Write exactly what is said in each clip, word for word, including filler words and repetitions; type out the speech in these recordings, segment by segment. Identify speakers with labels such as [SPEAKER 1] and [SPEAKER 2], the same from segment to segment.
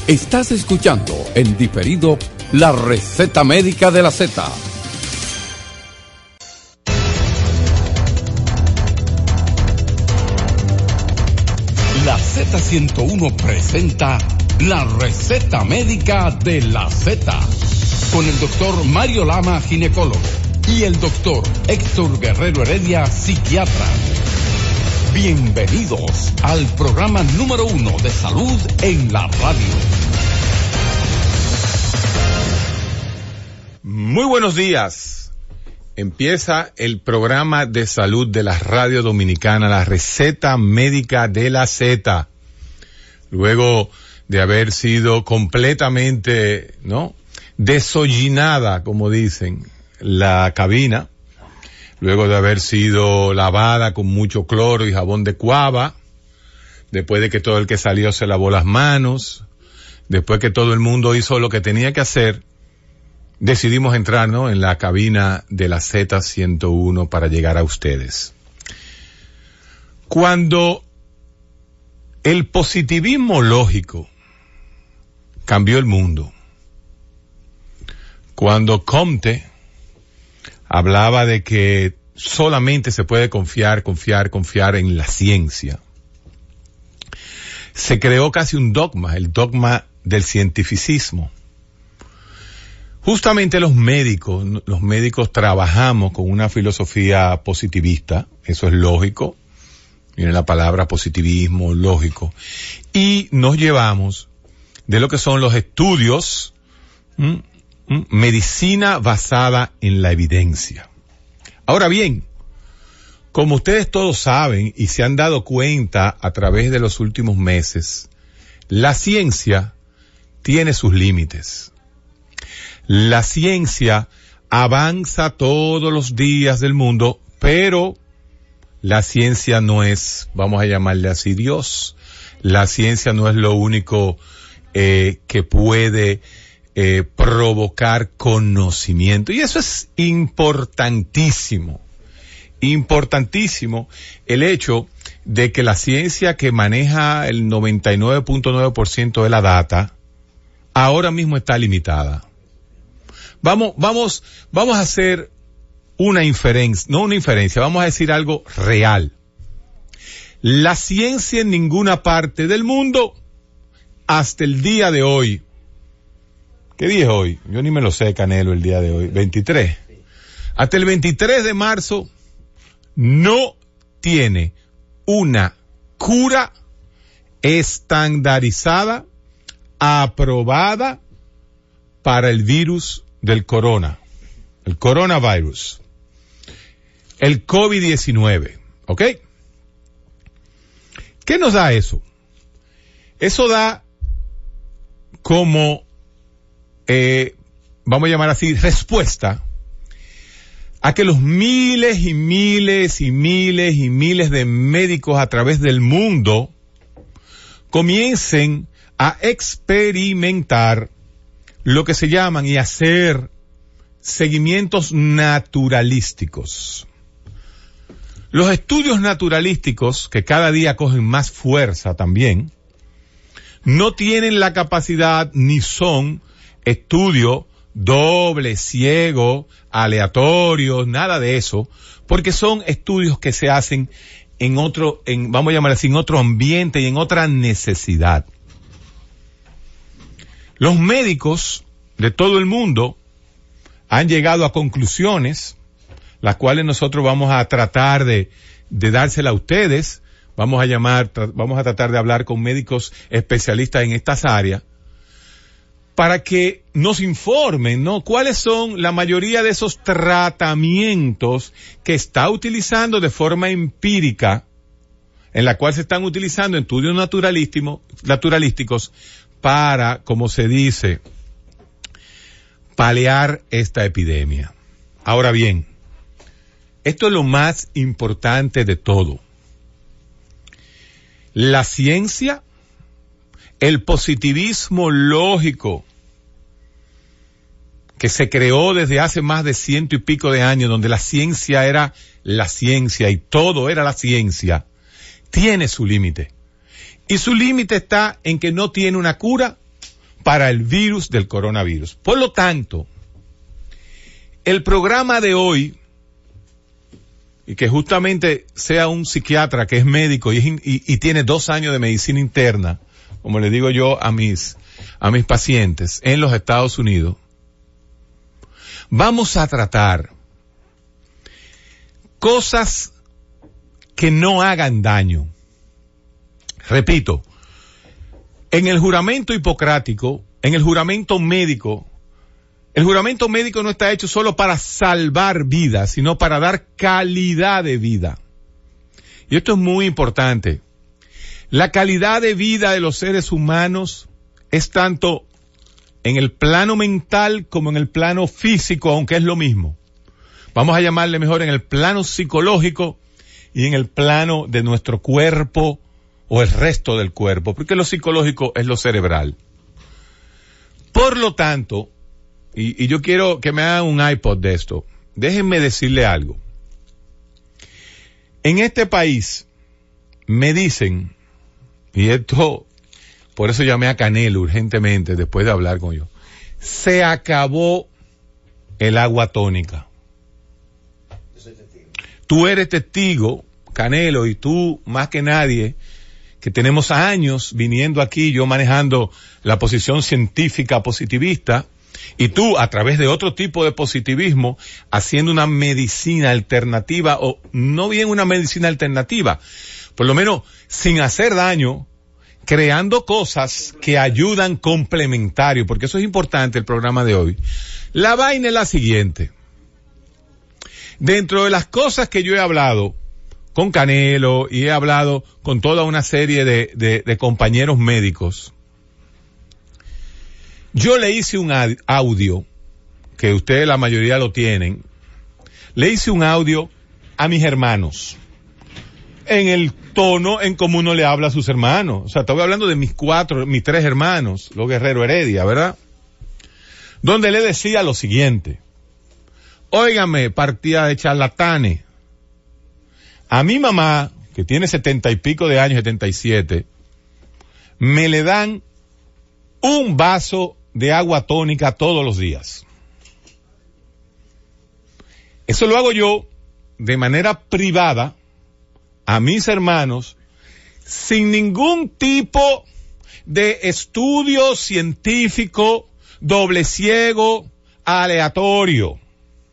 [SPEAKER 1] Estás escuchando en diferido la receta médica de la Z. La Z ciento uno presenta la receta médica de la Z, con el doctor Mario Lama, ginecólogo, y el doctor Héctor Guerrero Heredia, psiquiatra. Bienvenidos al programa número uno de salud en la radio.
[SPEAKER 2] Muy buenos días. Empieza el programa de salud de la radio dominicana, la receta médica de la Z. Luego de haber sido completamente, ¿no?, desollinada, como dicen, la cabina, luego de haber sido lavada con mucho cloro y jabón de cuava, después de que todo el que salió se lavó las manos, después que todo el mundo hizo lo que tenía que hacer, decidimos entrar, ¿no?, en la cabina de la Z ciento uno para llegar a ustedes. Cuando el positivismo lógico cambió el mundo, cuando Comte hablaba de que solamente se puede confiar, confiar, confiar en la ciencia, se creó casi un dogma, el dogma del cientificismo. Justamente los médicos, los médicos trabajamos con una filosofía positivista, eso es lógico, viene la palabra positivismo, lógico, y nos llevamos de lo que son los estudios, ¿m? ¿m? medicina basada en la evidencia. Ahora bien, como ustedes todos saben y se han dado cuenta a través de los últimos meses, la ciencia tiene sus límites. La ciencia avanza todos los días del mundo, pero la ciencia no es, vamos a llamarle así, Dios. La ciencia no es lo único eh, que puede eh, provocar conocimiento. Y eso es importantísimo, importantísimo el hecho de que la ciencia que maneja el noventa y nueve punto nueve por ciento de la data, ahora mismo está limitada. Vamos, vamos, vamos a hacer una inferencia, no una inferencia, vamos a decir algo real. La ciencia en ninguna parte del mundo, hasta el día de hoy, ¿qué día es hoy? Yo ni me lo sé, Canelo, el día de hoy, veintitrés. Hasta el veintitrés de marzo, no tiene una cura estandarizada, aprobada para el virus del corona, el coronavirus, el COVID diecinueve, ¿ok? ¿Qué nos da eso? Eso da como, eh, vamos a llamar así, respuesta a que los miles y miles y miles y miles de médicos a través del mundo comiencen a experimentar lo que se llaman y hacer seguimientos naturalísticos. Los estudios naturalísticos, que cada día cogen más fuerza también, no tienen la capacidad ni son estudios doble, ciego, aleatorios, nada de eso, porque son estudios que se hacen en otro, en, vamos a llamar así, en otro ambiente y en otra necesidad. Los médicos de todo el mundo han llegado a conclusiones, las cuales nosotros vamos a tratar de, de dársela a ustedes. Vamos a llamar, tra- vamos a tratar de hablar con médicos especialistas en estas áreas para que nos informen, ¿no?, cuáles son la mayoría de esos tratamientos que está utilizando de forma empírica, en la cual se están utilizando estudios naturalísticos, naturalísticos para, como se dice, paliar esta epidemia. Ahora bien, esto es lo más importante de todo. La ciencia, el positivismo lógico que se creó desde hace más de ciento y pico de años, donde la ciencia era la ciencia y todo era la ciencia, tiene su límite. Y su límite está en que no tiene una cura para el virus del coronavirus. Por lo tanto, el programa de hoy, y que justamente sea un psiquiatra que es médico y, es, y, y tiene dos años de medicina interna, como le digo yo a mis, a mis pacientes en los Estados Unidos, vamos a tratar cosas que no hagan daño. Repito, en el juramento hipocrático, en el juramento médico, el juramento médico no está hecho solo para salvar vidas, sino para dar calidad de vida. Y esto es muy importante. La calidad de vida de los seres humanos es tanto en el plano mental como en el plano físico, aunque es lo mismo. Vamos a llamarle mejor en el plano psicológico y en el plano de nuestro cuerpo o el resto del cuerpo, porque lo psicológico es lo cerebral. Por lo tanto, y, y yo quiero que me hagan un iPod de esto, déjenme decirle algo. En este país me dicen, y esto, por eso llamé a Canelo urgentemente después de hablar con ellos, se acabó el agua tónica. Tú eres testigo, Canelo, y tú más que nadie, que tenemos años viniendo aquí, yo manejando la posición científica positivista, y tú a través de otro tipo de positivismo, haciendo una medicina alternativa, o no bien una medicina alternativa, por lo menos sin hacer daño, creando cosas que ayudan complementario, porque eso es importante el programa de hoy. La vaina es la siguiente. Dentro de las cosas que yo he hablado con Canelo y he hablado con toda una serie de, de, de compañeros médicos, yo le hice un audio, que ustedes la mayoría lo tienen, le hice un audio a mis hermanos, en el tono en como uno le habla a sus hermanos. O sea, estoy hablando de mis cuatro, mis tres hermanos, los Guerrero Heredia, ¿verdad? Donde le decía lo siguiente: óigame, partida de charlatanes, a mi mamá, que tiene setenta y pico de años, setenta y siete, me le dan un vaso de agua tónica todos los días. Eso lo hago yo de manera privada a mis hermanos, sin ningún tipo de estudio científico, doble ciego, aleatorio.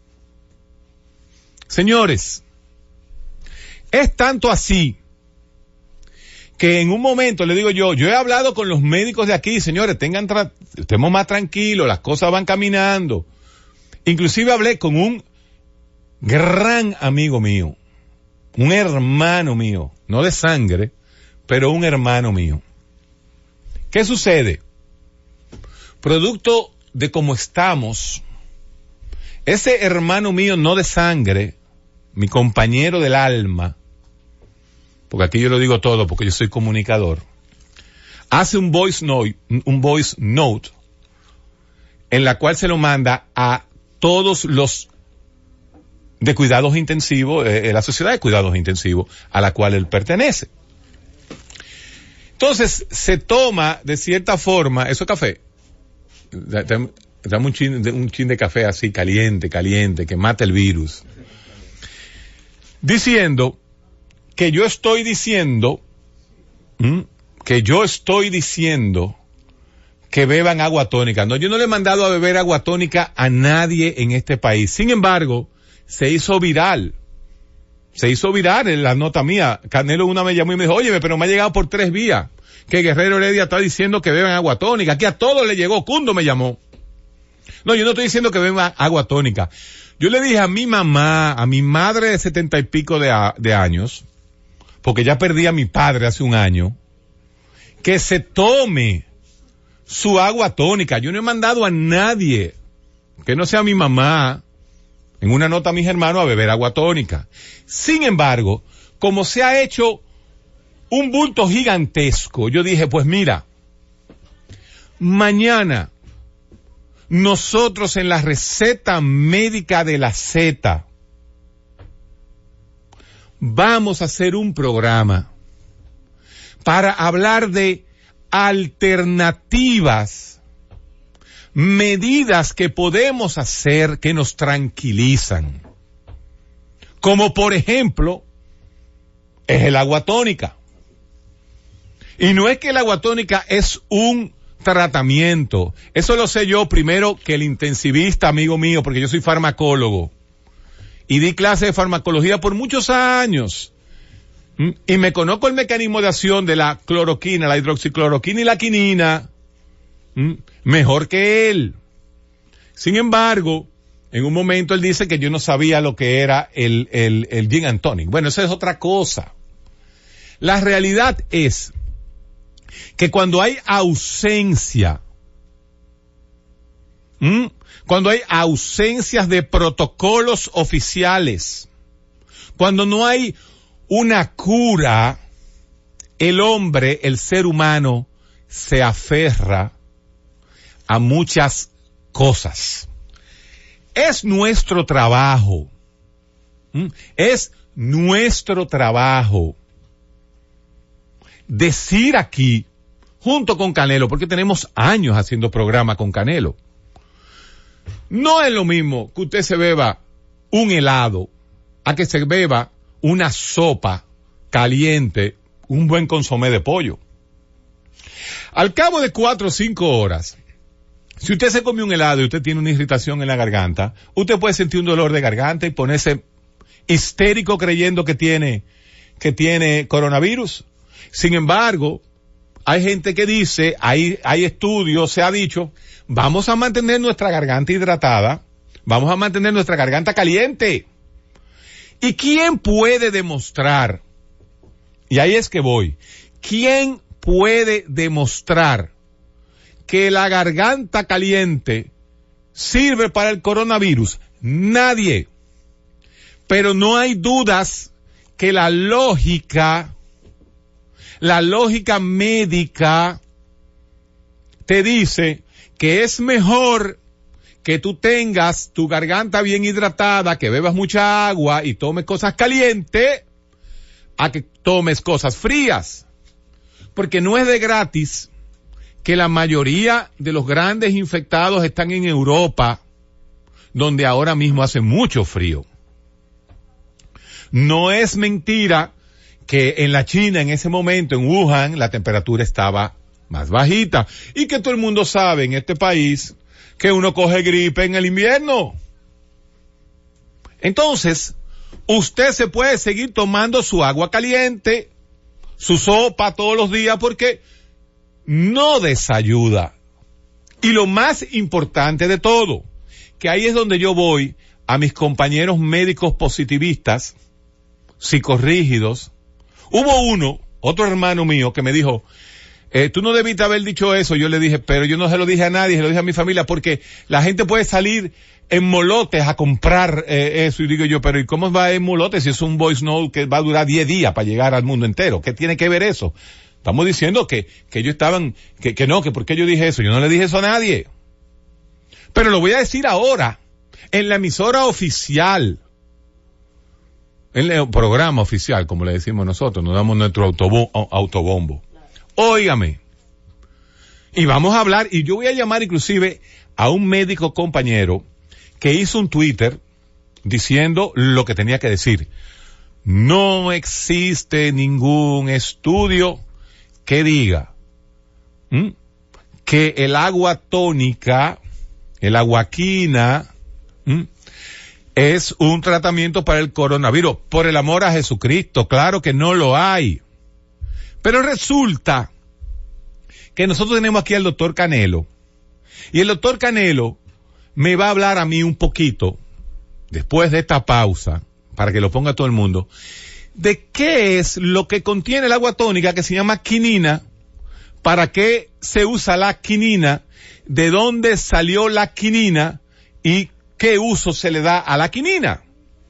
[SPEAKER 2] Señores, es tanto así que en un momento le digo yo, yo he hablado con los médicos de aquí, señores, tengan tra- estemos más tranquilos, las cosas van caminando. Inclusive hablé con un gran amigo mío, un hermano mío, no de sangre, pero un hermano mío. ¿Qué sucede? Producto de cómo estamos, ese hermano mío no de sangre, mi compañero del alma, porque aquí yo lo digo todo porque yo soy comunicador, hace un voice note, un voice note en la cual se lo manda a todos los de cuidados intensivos, eh, la sociedad de cuidados intensivos a la cual él pertenece. Entonces se toma de cierta forma, eso es café, dame un chin, un chin de café así caliente, caliente, que mate el virus, diciendo que yo estoy diciendo, ¿m? que yo estoy diciendo que beban agua tónica. No, yo no le he mandado a beber agua tónica a nadie en este país. Sin embargo, se hizo viral. Se hizo viral en la nota mía. Canelo una me llamó y me dijo, óyeme, pero me ha llegado por tres vías que Guerrero Heredia está diciendo que beban agua tónica. Aquí a todos le llegó. Cundo me llamó. No, yo no estoy diciendo que beban agua tónica. Yo le dije a mi mamá, a mi madre de setenta y pico de, a, de años, porque ya perdí a mi padre hace un año, que se tome su agua tónica. Yo no he mandado a nadie que no sea mi mamá, en una nota a mis hermanos, a beber agua tónica. Sin embargo, como se ha hecho un bulto gigantesco, yo dije, pues mira, mañana nosotros en la receta médica de la Z vamos a hacer un programa para hablar de alternativas medidas que podemos hacer que nos tranquilizan. Como por ejemplo, es el agua tónica. Y no es que el agua tónica es un tratamiento. Eso lo sé yo primero que el intensivista amigo mío, porque yo soy farmacólogo. Y di clase de farmacología por muchos años. ¿Mm? Y me conozco el mecanismo de acción de la cloroquina, la hidroxicloroquina y la quinina. ¿Mm? Mejor que él. Sin embargo, en un momento él dice que yo no sabía lo que era el, el, el gin and tonic. Bueno, eso es otra cosa. La realidad es que cuando hay ausencia, ¿m? cuando hay ausencias de protocolos oficiales, cuando no hay una cura, el hombre, el ser humano, se aferra a muchas cosas. Es nuestro trabajo, ¿m? es nuestro trabajo decir aquí, junto con Canelo, porque tenemos años haciendo programa con Canelo, no es lo mismo que usted se beba un helado a que se beba una sopa caliente, un buen consomé de pollo. Al cabo de cuatro o cinco horas, si usted se come un helado y usted tiene una irritación en la garganta, usted puede sentir un dolor de garganta y ponerse histérico creyendo que tiene, que tiene coronavirus. Sin embargo, hay gente que dice, hay, hay estudios, se ha dicho, vamos a mantener nuestra garganta hidratada, vamos a mantener nuestra garganta caliente. ¿Y quién puede demostrar? Y ahí es que voy. ¿Quién puede demostrar que la garganta caliente sirve para el coronavirus? Nadie. Pero no hay dudas que la lógica, la lógica médica te dice que es mejor que tú tengas tu garganta bien hidratada, que bebas mucha agua y tomes cosas calientes, a que tomes cosas frías. Porque no es de gratis que la mayoría de los grandes infectados están en Europa, donde ahora mismo hace mucho frío. No es mentira que en la China, en ese momento, en Wuhan, la temperatura estaba más bajita. Y que todo el mundo sabe en este país que uno coge gripe en el invierno. Entonces, usted se puede seguir tomando su agua caliente, su sopa todos los días, porque no desayuda. Y lo más importante de todo, que ahí es donde yo voy a mis compañeros médicos positivistas, psicorrígidos. Hubo uno, otro hermano mío, que me dijo, eh, tú no debiste haber dicho eso. Yo le dije, pero yo no se lo dije a nadie, se lo dije a mi familia, porque la gente puede salir en molotes a comprar eh, eso. Y digo yo, pero ¿y cómo va en molotes si es un voice note que va a durar diez días para llegar al mundo entero? ¿Qué tiene que ver eso? Estamos diciendo que, que ellos estaban, que, que no, que por qué yo dije eso. Yo no le dije eso a nadie. Pero lo voy a decir ahora, en la emisora oficial, en el programa oficial, como le decimos nosotros, nos damos nuestro autobombo. autobombo. Óigame. Y vamos a hablar, y yo voy a llamar inclusive a un médico compañero que hizo un Twitter diciendo lo que tenía que decir. No existe ningún estudio que diga ¿m? que el agua tónica, el aguaquina, ¿m? es un tratamiento para el coronavirus. Por el amor a Jesucristo, claro que no lo hay. Pero resulta que nosotros tenemos aquí al doctor Canelo. Y el doctor Canelo me va a hablar a mí un poquito, después de esta pausa, para que lo ponga todo el mundo, de qué es lo que contiene el agua tónica que se llama quinina, para qué se usa la quinina, de dónde salió la quinina y qué uso se le da a la quinina.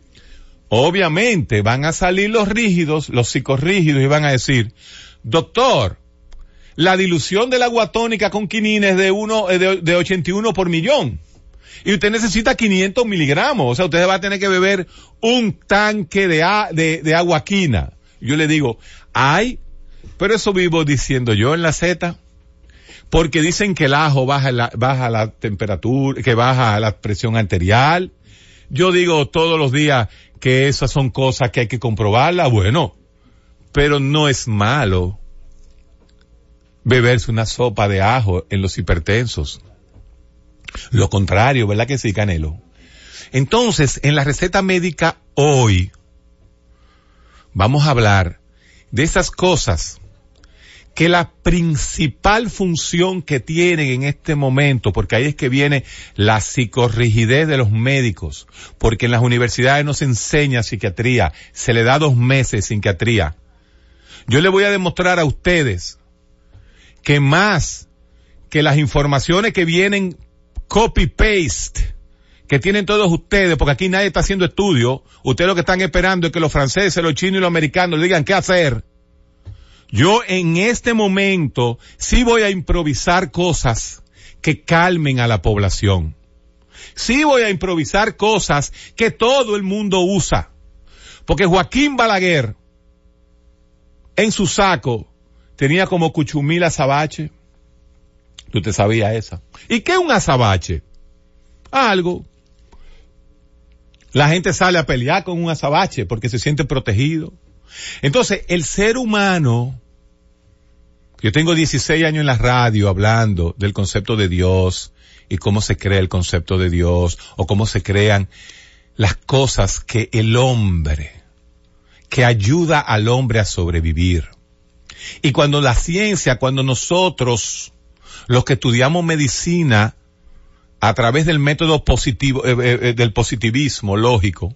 [SPEAKER 2] Obviamente van a salir los rígidos, los psicorrígidos, y van a decir, doctor, la dilución del agua tónica con quinina es de uno, de, de ochenta y uno por millón. Y usted necesita quinientos miligramos. O sea, usted va a tener que beber un tanque de, a, de, de agua quina. Yo le digo, ay, pero eso vivo diciendo yo en la Z. porque dicen que el ajo baja la, baja la temperatura, que baja la presión arterial. Yo digo todos los días que esas son cosas que hay que comprobarlas, bueno, pero no es malo beberse una sopa de ajo en los hipertensos. Lo contrario, ¿verdad que sí, Canelo? Entonces, en la receta médica hoy, vamos a hablar de esas cosas que la principal función que tienen en este momento, porque ahí es que viene la psicorrigidez de los médicos, porque en las universidades no se enseña psiquiatría, se le da dos meses de psiquiatría. Yo le voy a demostrar a ustedes que más que las informaciones que vienen copy-paste, que tienen todos ustedes, porque aquí nadie está haciendo estudio, ustedes lo que están esperando es que los franceses, los chinos y los americanos le digan qué hacer. Yo en este momento sí voy a improvisar cosas que calmen a la población. Sí voy a improvisar cosas que todo el mundo usa. Porque Joaquín Balaguer, en su saco, tenía como cuchumil azabache. ¿Tú te sabías esa? ¿Y qué es un azabache? Algo. La gente sale a pelear con un azabache porque se siente protegido. Entonces, el ser humano, yo tengo dieciséis años en la radio hablando del concepto de Dios y cómo se crea el concepto de Dios o cómo se crean las cosas que el hombre, que ayuda al hombre a sobrevivir. Y cuando la ciencia, cuando nosotros, los que estudiamos medicina, a través del método positivo, eh, eh, del positivismo lógico,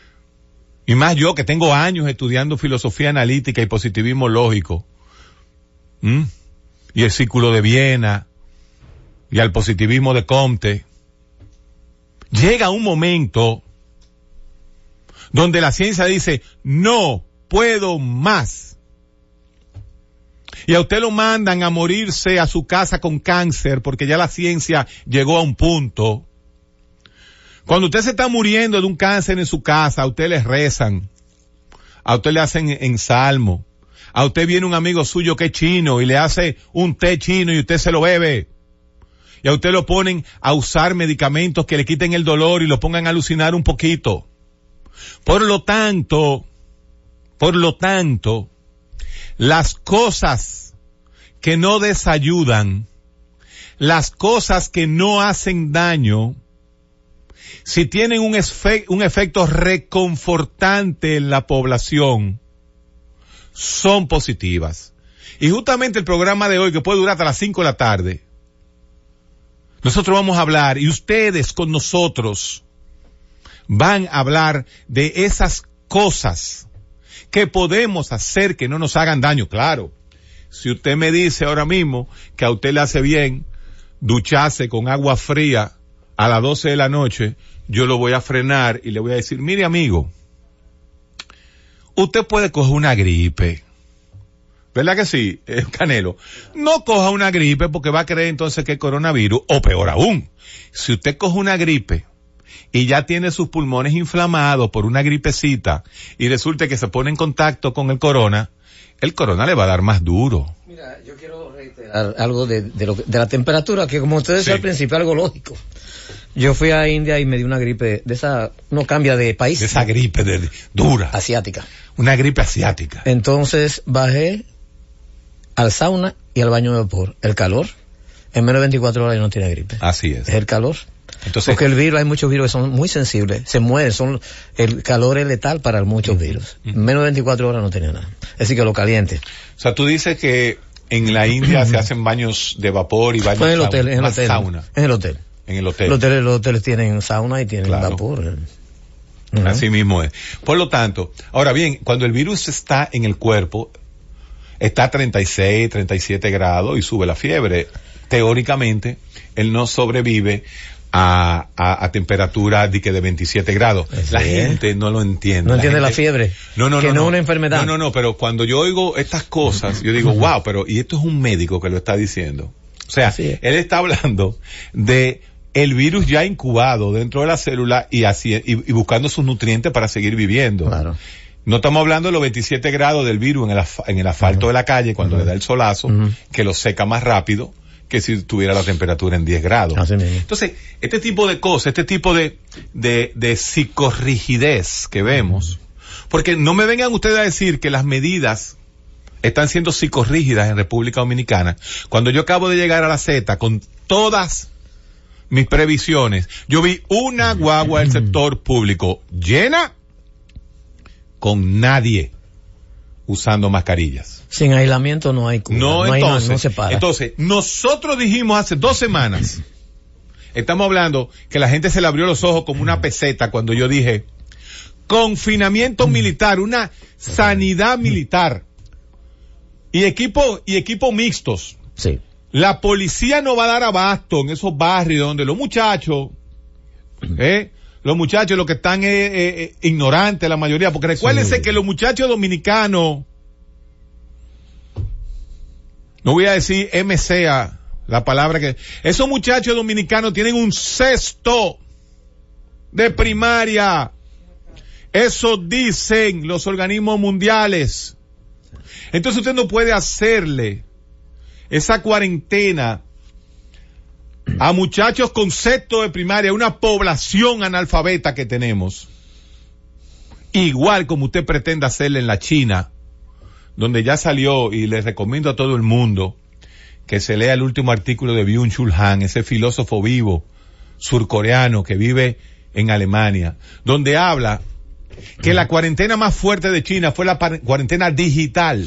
[SPEAKER 2] y más yo que tengo años estudiando filosofía analítica y positivismo lógico, ¿m? y el círculo de Viena, y al positivismo de Comte, llega un momento donde la ciencia dice, no puedo más. Y a usted lo mandan a morirse a su casa con cáncer porque ya la ciencia llegó a un punto. Cuando usted se está muriendo de un cáncer en su casa, a usted le rezan, a usted le hacen en salmo, a usted viene un amigo suyo que es chino y le hace un té chino y usted se lo bebe. Y a usted lo ponen a usar medicamentos que le quiten el dolor y lo pongan a alucinar un poquito. Por lo tanto, por lo tanto, las cosas que no desayudan, las cosas que no hacen daño, si tienen un, efe- un efecto reconfortante en la población, son positivas. Y justamente el programa de hoy, que puede durar hasta las cinco de la tarde, nosotros vamos a hablar, y ustedes con nosotros van a hablar de esas cosas que podemos hacer que no nos hagan daño. Claro, si usted me dice ahora mismo que a usted le hace bien ducharse con agua fría a las doce de la noche, yo lo voy a frenar y le voy a decir, mire amigo, usted puede coger una gripe. ¿Verdad que sí, eh, Canelo? No coja una gripe porque va a creer entonces que es coronavirus, o peor aún, si usted coge una gripe y ya tiene sus pulmones inflamados por una gripecita y resulta que se pone en contacto con el corona, el corona le va a dar más duro.
[SPEAKER 3] Mira, yo quiero reiterar algo de, de, lo, de la temperatura, que como ustedes decían sí. al principio, algo lógico. Yo fui a India y me di una gripe de esa, no cambia de país.
[SPEAKER 2] De esa gripe de, de, dura.
[SPEAKER 3] Asiática.
[SPEAKER 2] Una gripe asiática.
[SPEAKER 3] Entonces bajé al sauna y al baño de vapor. El calor, en menos de veinticuatro horas ya no tiene gripe.
[SPEAKER 2] Así es.
[SPEAKER 3] Es el calor. Entonces, porque el virus, hay muchos virus que son muy sensibles, se mueren, son, el calor es letal para muchos virus. Uh-huh. Menos de veinticuatro horas no tenía nada. Es decir, que lo caliente.
[SPEAKER 2] O sea, tú dices que en la India se hacen baños de vapor y baños
[SPEAKER 3] en el hotel,
[SPEAKER 2] sauna,
[SPEAKER 3] en el hotel,
[SPEAKER 2] sauna.
[SPEAKER 3] En el hotel.
[SPEAKER 2] En el hotel.
[SPEAKER 3] Los hoteles, los hoteles tienen sauna y tienen
[SPEAKER 2] claro.
[SPEAKER 3] vapor.
[SPEAKER 2] Uh-huh. Así mismo es. Por lo tanto, ahora bien, cuando el virus está en el cuerpo, está a treinta y seis, treinta y siete grados y sube la fiebre. Teóricamente, él no sobrevive a, a, a temperatura de que de veintisiete grados. Sí. La gente no lo entiende.
[SPEAKER 3] No
[SPEAKER 2] la
[SPEAKER 3] entiende
[SPEAKER 2] gente,
[SPEAKER 3] la fiebre.
[SPEAKER 2] No, no,
[SPEAKER 3] que
[SPEAKER 2] no.
[SPEAKER 3] no es
[SPEAKER 2] no.
[SPEAKER 3] una enfermedad.
[SPEAKER 2] No, no, no, pero cuando yo oigo estas cosas, yo digo, wow, pero, y esto es un médico que lo está diciendo. O sea, él está hablando de el virus ya incubado dentro de la célula y así, y, y buscando sus nutrientes para seguir viviendo. Claro. No estamos hablando de los veintisiete grados del virus en el, af- en el asfalto uh-huh. de la calle cuando uh-huh. le da el solazo, uh-huh. que lo seca más rápido que si tuviera la temperatura en diez grados.
[SPEAKER 3] Así mismo.
[SPEAKER 2] Entonces, este tipo de cosas, este tipo de, de, de psicorrigidez que vemos, porque no me vengan ustedes a decir que las medidas están siendo psicorrígidas en República Dominicana, cuando yo acabo de llegar a la Z con todas mis previsiones, yo vi una guagua del sector público llena con nadie usando mascarillas.
[SPEAKER 3] Sin aislamiento no hay cura.
[SPEAKER 2] No,
[SPEAKER 3] no,
[SPEAKER 2] entonces,
[SPEAKER 3] hay, no, no se para.
[SPEAKER 2] entonces, nosotros dijimos hace dos semanas, estamos hablando que la gente se le abrió los ojos como una peseta cuando yo dije, confinamiento militar, una sanidad militar y equipo, y equipo mixtos.
[SPEAKER 3] Sí.
[SPEAKER 2] La policía no va a dar abasto en esos barrios donde los muchachos, eh, los muchachos lo que están es eh, eh, ignorantes la mayoría, porque recuérdense sí. que los muchachos dominicanos, no voy a decir M C A, la palabra que, esos muchachos dominicanos tienen un sexto de primaria, eso dicen los organismos mundiales. Entonces usted no puede hacerle esa cuarentena a muchachos con sexto de primaria, una población analfabeta que tenemos, igual como usted pretende hacerle en la China, donde ya salió, y le recomiendo a todo el mundo que se lea el último artículo de Byung-Chul Han, ese filósofo vivo surcoreano que vive en Alemania, donde habla que la cuarentena más fuerte de China fue la cuarentena digital.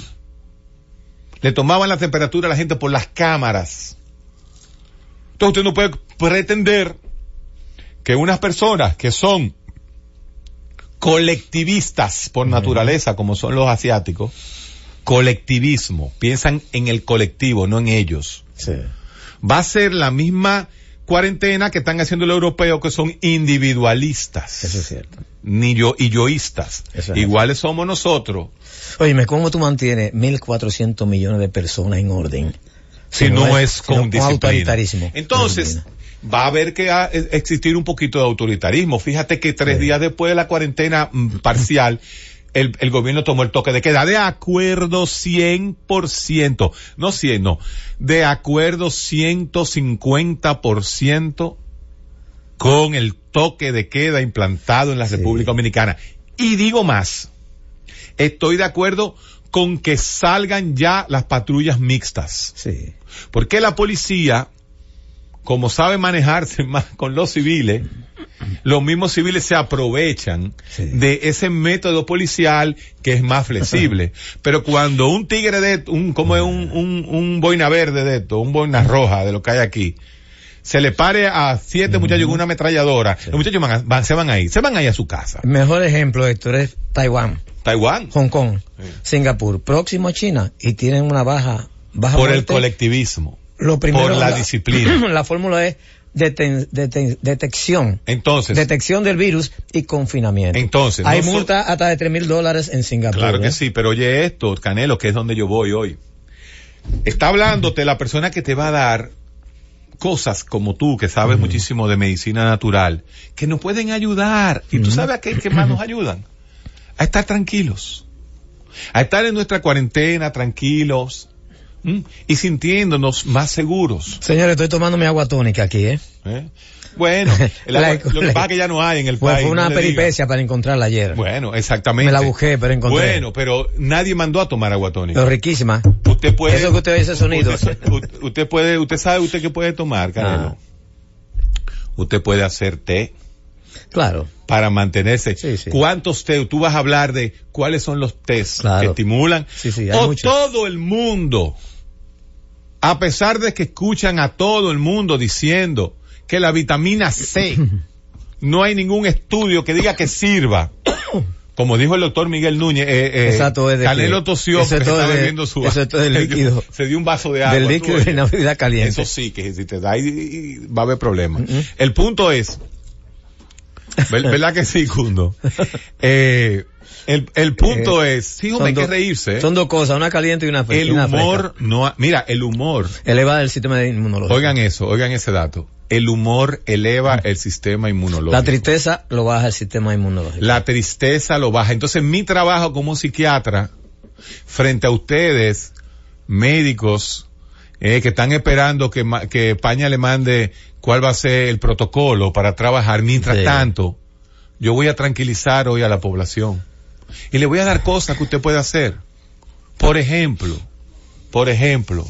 [SPEAKER 2] Le tomaban la temperatura a la gente por las cámaras. Entonces usted no puede pretender que unas personas que son colectivistas por naturaleza, como son los asiáticos, colectivismo, piensan en el colectivo, no en ellos.
[SPEAKER 3] Sí.
[SPEAKER 2] Va a ser la misma cuarentena que están haciendo los europeos, que son individualistas.
[SPEAKER 3] Eso es cierto.
[SPEAKER 2] Ni yo, y yoístas.
[SPEAKER 3] Eso es
[SPEAKER 2] Iguales cierto. Somos nosotros.
[SPEAKER 3] Óyeme, ¿cómo tú mantienes mil cuatrocientos millones de personas en orden?
[SPEAKER 2] Si, si no, no es, es con disciplina.
[SPEAKER 3] Autoritarismo.
[SPEAKER 2] Entonces, va a haber que a, existir un poquito de autoritarismo. Fíjate que tres sí. días después de la cuarentena mm, parcial, el, el gobierno tomó el toque de queda de acuerdo cien por ciento. No cien, no. De acuerdo ciento cincuenta por ciento con el toque de queda implantado en la sí. República Dominicana. Y digo más, estoy de acuerdo con que salgan ya las patrullas mixtas.
[SPEAKER 3] Sí.
[SPEAKER 2] Porque la policía, como sabe manejarse más con los civiles, los mismos civiles se aprovechan sí. de ese método policial que es más flexible. Pero cuando un tigre de un, como es un, un, un boina verde de esto, un boina roja de lo que hay aquí, se le pare a siete uh-huh. muchachos con una ametralladora, sí. los muchachos van a, van, se van a ir, se van a ir a su casa.
[SPEAKER 3] El mejor ejemplo, Héctor, es Taiwán.
[SPEAKER 2] Taiwán.
[SPEAKER 3] Hong Kong.
[SPEAKER 2] Sí.
[SPEAKER 3] Singapur. Próximo a China. Y tienen una baja, baja
[SPEAKER 2] por
[SPEAKER 3] muerte.
[SPEAKER 2] El colectivismo.
[SPEAKER 3] Lo primero,
[SPEAKER 2] por la,
[SPEAKER 3] la
[SPEAKER 2] disciplina.
[SPEAKER 3] La fórmula es deten, deten, detección.
[SPEAKER 2] Entonces.
[SPEAKER 3] Detección del virus y confinamiento.
[SPEAKER 2] Entonces.
[SPEAKER 3] Hay
[SPEAKER 2] no
[SPEAKER 3] multa so... hasta de tres mil dólares en Singapur.
[SPEAKER 2] Claro que
[SPEAKER 3] ¿eh?
[SPEAKER 2] sí, pero oye esto, Canelo, que es donde yo voy hoy. Está hablándote la persona que te va a dar cosas como tú, que sabes uh-huh. muchísimo de medicina natural, que nos pueden ayudar. Y uh-huh. tú sabes a qué, qué más nos ayudan. A estar tranquilos. A estar en nuestra cuarentena tranquilos. ¿Mm? Y sintiéndonos más seguros.
[SPEAKER 3] Señores, estoy tomando mi agua tónica aquí, ¿eh?
[SPEAKER 2] ¿Eh? Bueno, el agua, lo que pasa es que ya no hay en el
[SPEAKER 3] pues
[SPEAKER 2] país.
[SPEAKER 3] Fue una
[SPEAKER 2] no
[SPEAKER 3] peripecia para encontrarla ayer.
[SPEAKER 2] Bueno, exactamente.
[SPEAKER 3] Me la busqué, pero encontré.
[SPEAKER 2] Bueno, pero nadie mandó a tomar agua tónica.
[SPEAKER 3] Pero riquísima.
[SPEAKER 2] Usted puede.
[SPEAKER 3] Eso que usted oye ese sonido.
[SPEAKER 2] Usted, usted puede, usted sabe usted qué puede tomar, Canelo. Ah. Usted puede hacer té.
[SPEAKER 3] Claro.
[SPEAKER 2] Para mantenerse.
[SPEAKER 3] Sí, sí.
[SPEAKER 2] ¿Cuántos té? Tú vas a hablar de cuáles son los tés claro. que estimulan.
[SPEAKER 3] Sí, sí, hay
[SPEAKER 2] o
[SPEAKER 3] muchos.
[SPEAKER 2] Todo el mundo, a pesar de que escuchan a todo el mundo diciendo que la vitamina C, no hay ningún estudio que diga que sirva. Como dijo el doctor Miguel Núñez, eh, eh,
[SPEAKER 3] Exacto, es de
[SPEAKER 2] Canelo
[SPEAKER 3] que,
[SPEAKER 2] tosió porque estaba bebiendo su
[SPEAKER 3] agua. Eso es del líquido.
[SPEAKER 2] Se dio un vaso de agua.
[SPEAKER 3] Del líquido de una bebida caliente.
[SPEAKER 2] Eso sí, que si te da y, va a haber problemas. Uh-huh. El punto es, ¿verdad que sí, Cundo? Eh, el, el punto eh, es, sí, hombre, hay do, que reírse. ¿eh?
[SPEAKER 3] Son dos cosas, una caliente y una fresca.
[SPEAKER 2] El humor, no, mira, el humor.
[SPEAKER 3] Eleva el sistema inmunológico.
[SPEAKER 2] Oigan eso, oigan ese dato. El humor eleva el sistema inmunológico.
[SPEAKER 3] La tristeza lo baja el sistema inmunológico.
[SPEAKER 2] La tristeza lo baja. Entonces, mi trabajo como psiquiatra, frente a ustedes, médicos, eh, que están esperando que, que España le mande cuál va a ser el protocolo para trabajar. Mientras sí. tanto, yo voy a tranquilizar hoy a la población y le voy a dar cosas que usted puede hacer. Por ejemplo, por ejemplo,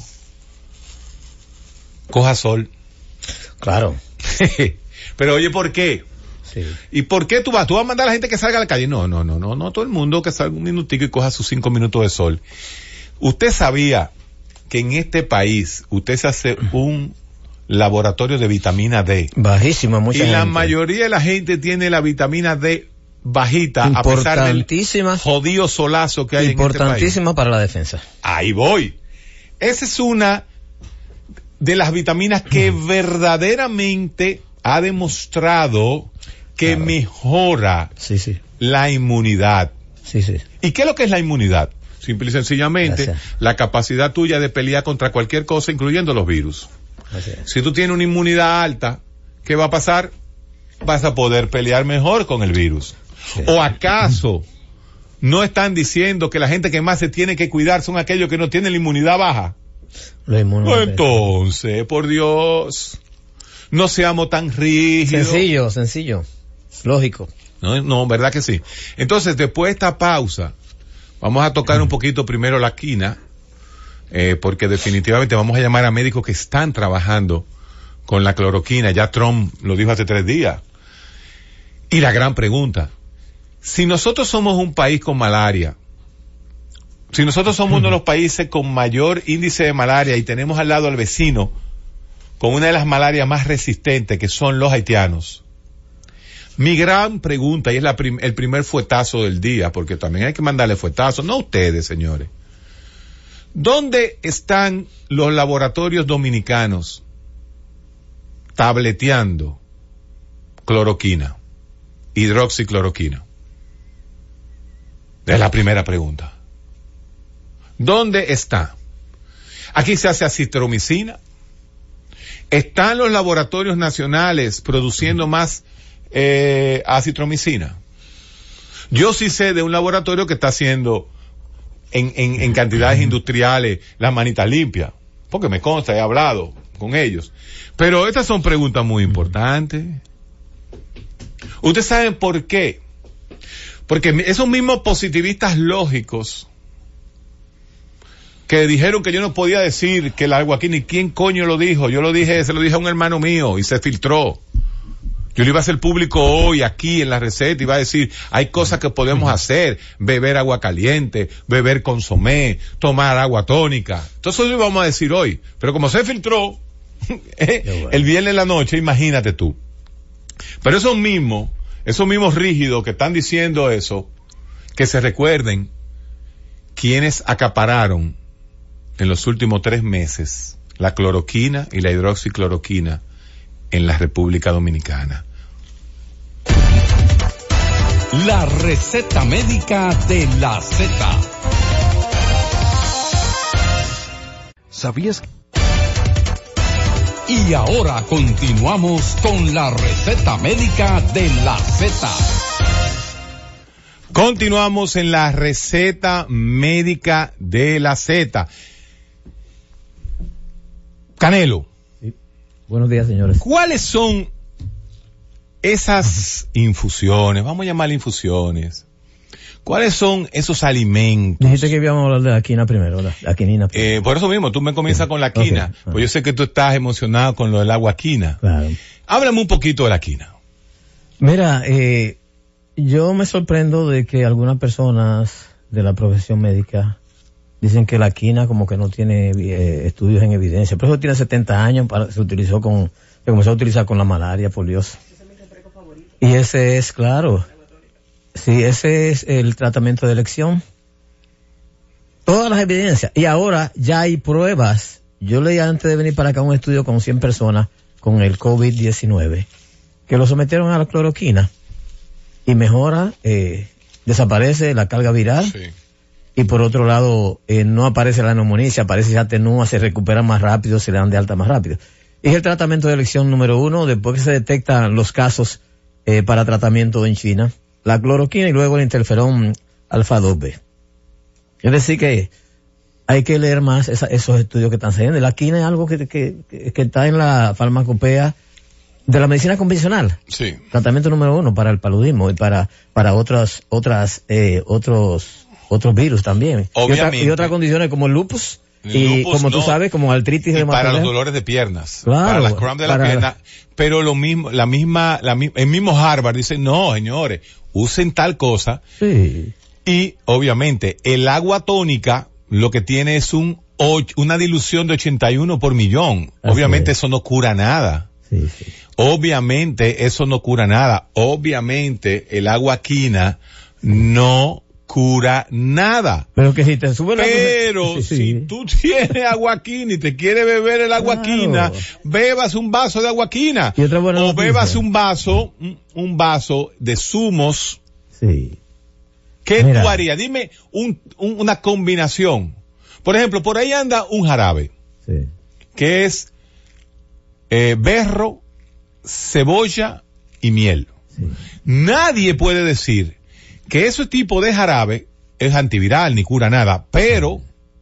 [SPEAKER 2] coja sol.
[SPEAKER 3] Claro.
[SPEAKER 2] Pero oye, ¿por qué?
[SPEAKER 3] Sí.
[SPEAKER 2] ¿Y por qué tú vas? ¿Tú vas a mandar a la gente que salga a la calle? No, no, no, no, no, todo el mundo que salga un minutico y coja sus cinco minutos de sol. Usted sabía que en este país usted se hace un laboratorio de vitamina D.
[SPEAKER 3] Bajísima, mucha
[SPEAKER 2] y
[SPEAKER 3] gente.
[SPEAKER 2] la mayoría de la gente tiene la vitamina D bajita a pesar del jodido solazo que hay en este país.
[SPEAKER 3] Importantísima para la defensa.
[SPEAKER 2] Ahí voy. Esa es una de las vitaminas que mm. verdaderamente ha demostrado que claro. mejora
[SPEAKER 3] sí, sí.
[SPEAKER 2] la inmunidad.
[SPEAKER 3] Sí, sí.
[SPEAKER 2] ¿Y qué es lo que es la inmunidad? Simple y sencillamente, Gracias. la capacidad tuya de pelear contra cualquier cosa, incluyendo los virus.
[SPEAKER 3] Gracias.
[SPEAKER 2] Si tú tienes una inmunidad alta, ¿qué va a pasar? Vas a poder pelear mejor con el virus. Sí. ¿O acaso no están diciendo que la gente que más se tiene que cuidar son aquellos que no tienen la inmunidad baja?
[SPEAKER 3] La inmunidad.
[SPEAKER 2] Entonces, por Dios, no seamos tan rígidos.
[SPEAKER 3] Sencillo, sencillo. Lógico.
[SPEAKER 2] No, no, verdad que sí. Entonces, después de esta pausa, vamos a tocar un poquito primero la quina, eh, porque definitivamente vamos a llamar a médicos que están trabajando con la cloroquina. Ya Trump lo dijo hace tres días. Y la gran pregunta, si nosotros somos un país con malaria, si nosotros somos uno de los países con mayor índice de malaria y tenemos al lado al vecino con una de las malarias más resistentes, que son los haitianos, mi gran pregunta, y es la prim- el primer fuetazo del día, porque también hay que mandarle fuetazos, no a ustedes, señores. ¿Dónde están los laboratorios dominicanos tableteando cloroquina, hidroxicloroquina? Es la primera pregunta. ¿Dónde está? Aquí se hace acitromicina. ¿Están los laboratorios nacionales produciendo más eh, acitromicina? Yo sí sé de un laboratorio que está haciendo en, en, en cantidades industriales la manita limpia, porque me consta, he hablado con ellos. Pero estas son preguntas muy importantes. ¿Ustedes saben por qué? Porque esos mismos positivistas lógicos que dijeron que yo no podía decir que el aguaquina, ¿y quién coño lo dijo? Yo lo dije, se lo dije a un hermano mío y se filtró. Yo lo iba a hacer público hoy aquí en la receta, iba a decir, hay cosas que podemos hacer, beber agua caliente, beber consomé, tomar agua tónica. Entonces eso lo íbamos a decir hoy, pero como se filtró eh, el viernes en la noche, imagínate tú. Pero esos mismos, esos mismos rígidos que están diciendo eso, que se recuerden quienes acapararon en los últimos tres meses la cloroquina y la hidroxicloroquina en la República Dominicana.
[SPEAKER 1] La receta médica de la Z.
[SPEAKER 4] ¿Sabías?
[SPEAKER 1] Y ahora continuamos con la receta médica de la Z.
[SPEAKER 2] Continuamos en la receta médica de la Z. Canelo.
[SPEAKER 3] Sí. Buenos días, señores.
[SPEAKER 2] ¿Cuáles son esas infusiones? Vamos a llamarle infusiones. ¿Cuáles son esos alimentos?
[SPEAKER 3] Dijiste que íbamos a hablar de la quina primero, ¿verdad? La quinina primero.
[SPEAKER 2] Eh, por eso mismo, tú me comienzas con la quina. Okay. Pues yo sé que tú estás emocionado con lo del agua quina.
[SPEAKER 3] Claro.
[SPEAKER 2] Háblame un poquito de la quina.
[SPEAKER 3] Mira, eh, yo me sorprendo de que algunas personas de la profesión médica dicen que la quina como que no tiene eh, estudios en evidencia. Por eso tiene setenta años, para, se utilizó con, se comenzó a utilizar con la malaria, por Dios. Y ese es, claro, sí, ese es el tratamiento de elección. Todas las evidencias. Y ahora ya hay pruebas. Yo leí antes de venir para acá un estudio con cien personas con el COVID diecinueve, que lo sometieron a la cloroquina y mejora, eh, desaparece la carga viral.
[SPEAKER 2] Sí.
[SPEAKER 3] Y por otro lado, eh, no aparece la neumonía, se aparece, se atenúa, se recupera más rápido, se le dan de alta más rápido. Es el tratamiento de elección número uno, después que se detectan los casos eh, para tratamiento en China, la cloroquina y luego el interferón alfa dos B. Es decir que hay que leer más esa, esos estudios que están saliendo. La quina es algo que, que, que, que está en la farmacopea de la medicina convencional.
[SPEAKER 2] Sí.
[SPEAKER 3] Tratamiento número uno para el paludismo y para, para otras, otras, eh, otros, otros virus también.
[SPEAKER 2] Obviamente.
[SPEAKER 3] Y, otra, y otras condiciones como el lupus.
[SPEAKER 2] El
[SPEAKER 3] y
[SPEAKER 2] lupus,
[SPEAKER 3] como tú
[SPEAKER 2] no,
[SPEAKER 3] sabes, como artritis
[SPEAKER 2] y
[SPEAKER 3] reumatoidea.
[SPEAKER 2] para los dolores de piernas,
[SPEAKER 3] claro,
[SPEAKER 2] para las cramps de la
[SPEAKER 3] para...
[SPEAKER 2] pierna, pero lo mismo, la misma, la misma, el mismo Harvard dice, no, señores, usen tal cosa.
[SPEAKER 3] Sí.
[SPEAKER 2] Y obviamente el agua tónica lo que tiene es un una dilución de ochenta y uno por millón.
[SPEAKER 3] Así
[SPEAKER 2] obviamente
[SPEAKER 3] es.
[SPEAKER 2] Eso no cura nada.
[SPEAKER 3] Sí, sí.
[SPEAKER 2] Obviamente eso no cura nada. Obviamente el agua quina no cura nada.
[SPEAKER 3] Pero que si te sube la...
[SPEAKER 2] Pero
[SPEAKER 3] sí, sí.
[SPEAKER 2] si tú tienes aguaquina y te quieres beber el aguaquina,
[SPEAKER 3] Claro.
[SPEAKER 2] bebas un vaso de aguaquina.
[SPEAKER 3] Y otra buena
[SPEAKER 2] O
[SPEAKER 3] noticia.
[SPEAKER 2] bebas un vaso, un, un vaso de zumos.
[SPEAKER 3] Sí.
[SPEAKER 2] ¿Qué
[SPEAKER 3] Mira.
[SPEAKER 2] tú harías? Dime un, un- una combinación. Por ejemplo, por ahí anda un jarabe,
[SPEAKER 3] Sí.
[SPEAKER 2] que es eh, berro, cebolla y miel.
[SPEAKER 3] Sí.
[SPEAKER 2] Nadie puede decir que ese tipo de jarabe es antiviral ni cura nada, pero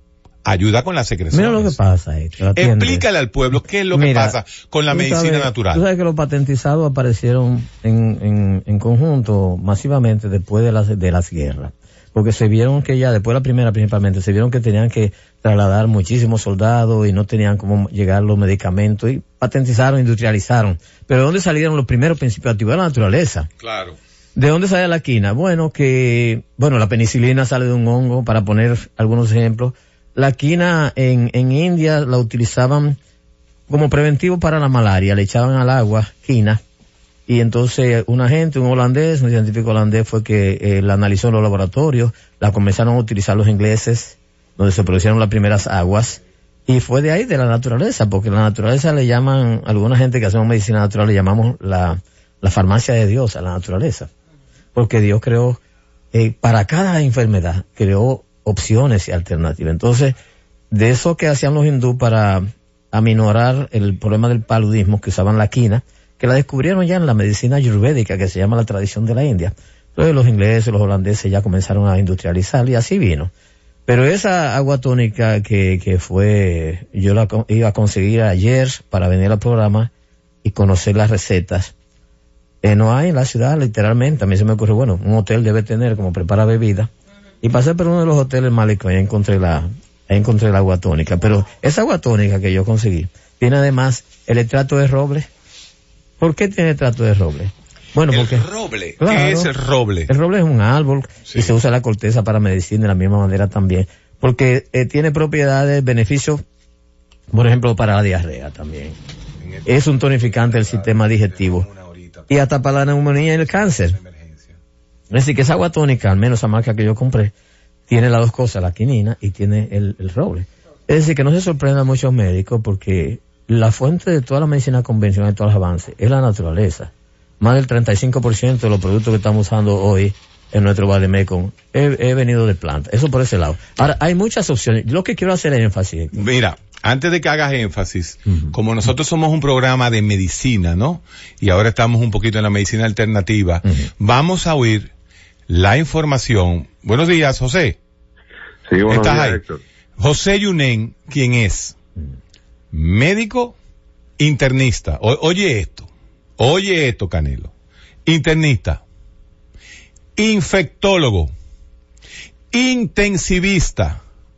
[SPEAKER 2] ayuda con la secreción.
[SPEAKER 3] Mira lo que pasa, Héctor, atiende.
[SPEAKER 2] Explícale al pueblo qué es lo
[SPEAKER 3] Mira,
[SPEAKER 2] que pasa con la
[SPEAKER 3] tú
[SPEAKER 2] medicina
[SPEAKER 3] sabes-
[SPEAKER 2] natural.
[SPEAKER 3] Tú sabes que los patentizados aparecieron en, en, en conjunto masivamente después de las, de las guerras. Porque se vieron que ya, después de la primera principalmente, se vieron que tenían que trasladar muchísimos soldados y no tenían cómo llegar los medicamentos y patentizaron, industrializaron. Pero ¿de dónde salieron los primeros principios activos? De la naturaleza.
[SPEAKER 2] Claro.
[SPEAKER 3] ¿De dónde sale la quina? Bueno, que, bueno, la penicilina sale de un hongo, para poner algunos ejemplos. La quina en, en India la utilizaban como preventivo para la malaria, le echaban al agua quina, y entonces una gente, un holandés, un científico holandés fue que eh, la analizó en los laboratorios, la comenzaron a utilizar los ingleses, donde se produjeron las primeras aguas, y fue de ahí, de la naturaleza, porque la naturaleza le llaman, alguna gente que hacemos medicina natural le llamamos la, la farmacia de Dios a la naturaleza, porque Dios creó, eh, para cada enfermedad, creó opciones y alternativas. Entonces, de eso que hacían los hindúes para aminorar el problema del paludismo, que usaban la quina, que la descubrieron ya en la medicina ayurvédica, que se llama la tradición de la India. Entonces los ingleses, los holandeses ya comenzaron a industrializar y así vino. Pero esa agua tónica que, que fue, yo la co- iba a conseguir ayer para venir al programa y conocer las recetas. Eh, no hay en la ciudad, literalmente. A mí se me ocurrió, bueno, un hotel debe tener como prepara bebida. Y pasé por uno de los hoteles Malecón y ahí encontré la, ahí encontré la agua tónica. Pero esa agua tónica que yo conseguí tiene además el extracto de roble. ¿Por qué tiene extracto de roble? Bueno, porque...
[SPEAKER 2] El roble.
[SPEAKER 3] Claro.
[SPEAKER 2] ¿Qué es el roble?
[SPEAKER 3] El roble es un árbol
[SPEAKER 2] Sí.
[SPEAKER 3] y se usa la corteza para medicina de la misma manera también. Porque eh, tiene propiedades, beneficios, por ejemplo, para la diarrea también. Es un tonificante del sistema digestivo. Y hasta para la neumonía y el cáncer. Es decir, que esa agua tónica, al menos esa marca que yo compré, tiene las dos cosas, la quinina y tiene el, el roble. Es decir, que no se sorprendan muchos médicos porque la fuente de toda la medicina convencional, de todos los avances, es la naturaleza. Más del treinta y cinco por ciento de los productos que estamos usando hoy en nuestro Bademecum he, he venido de planta. Eso por ese lado. Ahora, hay muchas opciones. Lo que quiero hacer es énfasis.
[SPEAKER 2] Mira, antes de que hagas énfasis,
[SPEAKER 3] Ujú.
[SPEAKER 2] como nosotros somos un programa de medicina, ¿no? Y ahora estamos un poquito en la medicina alternativa,
[SPEAKER 3] Ujú.
[SPEAKER 2] vamos a oír la información. Buenos días, José.
[SPEAKER 5] Sí, buenos
[SPEAKER 2] ¿Estás
[SPEAKER 5] días,
[SPEAKER 2] ahí?
[SPEAKER 5] Héctor.
[SPEAKER 2] José Yunen, ¿quién es? Médico internista. O- oye esto. Oye esto, Canelo. Internista. Infectólogo. Intensivista.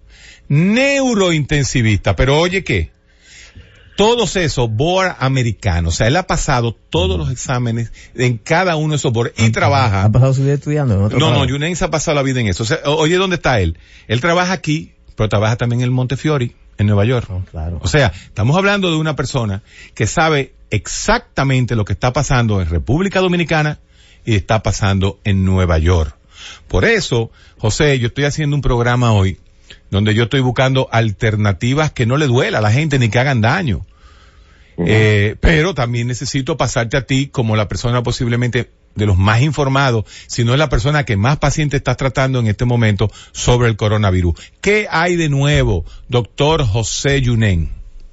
[SPEAKER 2] Neurointensivista. Pero oye qué. Todos esos board americanos. O sea, él ha pasado todos los exámenes en cada uno de esos boards y trabaja.
[SPEAKER 3] ¿Ha pasado su vida estudiando en otro
[SPEAKER 2] No, no,
[SPEAKER 3] lado?
[SPEAKER 2] Yunen se ha pasado la vida en eso. O sea, o- oye, ¿dónde está él? Él trabaja aquí, pero trabaja también en el Montefiore, en Nueva York.
[SPEAKER 3] No, claro.
[SPEAKER 2] O sea, estamos hablando de una persona que sabe exactamente lo que está pasando en República Dominicana y está pasando en Nueva York. Por eso, José, yo estoy haciendo un programa hoy donde yo estoy buscando alternativas que no le duela a la gente ni que hagan daño.
[SPEAKER 5] Ujú.
[SPEAKER 2] Eh, pero también necesito pasarte a ti como la persona posiblemente de los más informados, si no es la persona que más paciente estás tratando en este momento sobre el coronavirus. ¿Qué hay de nuevo, doctor José Yunen?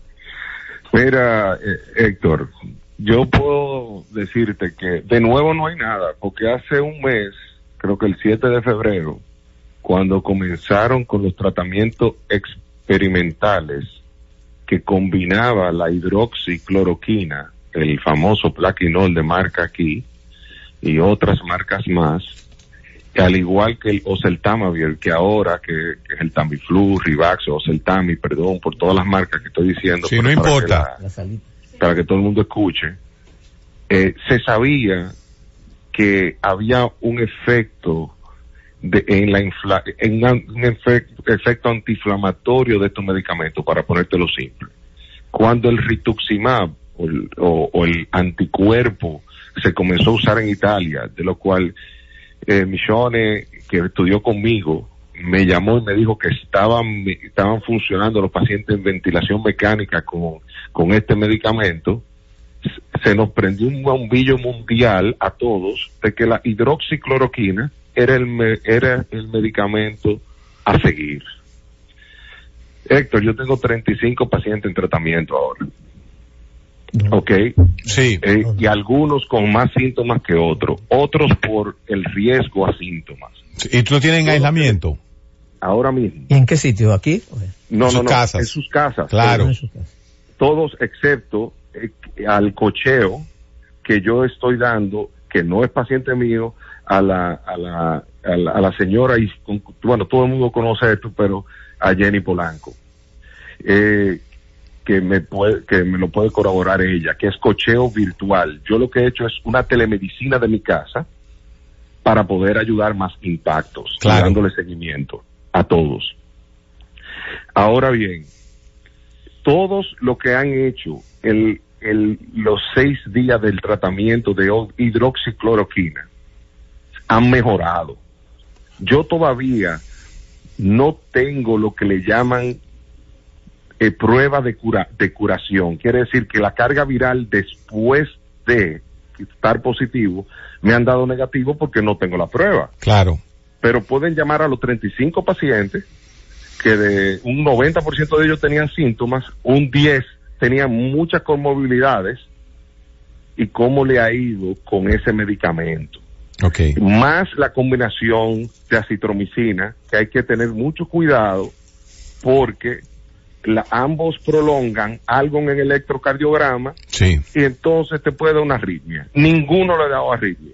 [SPEAKER 5] Mira, eh, Héctor, yo puedo decirte que de nuevo no hay nada, porque hace un mes, creo que el siete de febrero, cuando comenzaron con los tratamientos experimentales que combinaba la hidroxicloroquina, el famoso Plaquenol de marca aquí, y otras marcas más, que al igual que el oseltamivir, que ahora que, que es el Tamiflu, Rivax o Oseltami, perdón por todas las marcas que estoy diciendo.
[SPEAKER 2] Sí, no importa.
[SPEAKER 5] Que la, para que todo el mundo escuche, eh, se sabía que había un efecto de, en la infla, en un efecto, efecto antiinflamatorio de estos medicamentos, para ponértelo simple. Cuando el rituximab o el, o, o el anticuerpo se comenzó a usar en Italia, de lo cual eh, Michone, que estudió conmigo, me llamó y me dijo que estaban estaban funcionando los pacientes en ventilación mecánica con, con este medicamento. Se nos prendió un bombillo mundial a todos de que la hidroxicloroquina era el me, era el medicamento a seguir. Héctor, yo tengo treinta y cinco pacientes en tratamiento ahora. No. ¿Ok?
[SPEAKER 2] Sí.
[SPEAKER 5] Eh, y algunos con más síntomas que otros. Otros por el riesgo a síntomas.
[SPEAKER 2] ¿Y tú no tienes aislamiento?
[SPEAKER 5] Ahora mismo.
[SPEAKER 3] ¿Y en qué sitio? ¿Aquí?
[SPEAKER 5] No,
[SPEAKER 2] en
[SPEAKER 5] no,
[SPEAKER 2] sus
[SPEAKER 5] no.
[SPEAKER 2] Casas.
[SPEAKER 5] En sus casas.
[SPEAKER 2] Claro.
[SPEAKER 5] Todos, todos excepto eh, al cocheo que yo estoy dando, que no es paciente mío, a la, a la, a la, a la señora, y bueno, todo el mundo conoce esto, pero a Jenny Polanco. Eh, que me puede, que me lo puede corroborar ella, que es cocheo virtual. Yo lo que he hecho es una telemedicina de mi casa para poder ayudar más impactos,
[SPEAKER 2] claro,
[SPEAKER 5] dándole seguimiento a todos. Ahora bien, todos lo que han hecho el, el, los seis días del tratamiento de hidroxicloroquina han mejorado. Yo todavía no tengo lo que le llaman Eh, prueba de cura de curación. Quiere decir que la carga viral después de estar positivo me han dado negativo porque no tengo la prueba.
[SPEAKER 2] Claro.
[SPEAKER 5] Pero pueden llamar a los treinta y cinco pacientes, que de un noventa por ciento de ellos tenían síntomas, un diez por ciento tenían muchas comorbilidades, y cómo le ha ido con ese medicamento.
[SPEAKER 2] Okay.
[SPEAKER 5] Más la combinación de acitromicina, que hay que tener mucho cuidado porque La, ambos prolongan algo en el electrocardiograma,
[SPEAKER 2] sí,
[SPEAKER 5] y entonces te puede dar una arritmia. Ninguno le ha dado arritmia.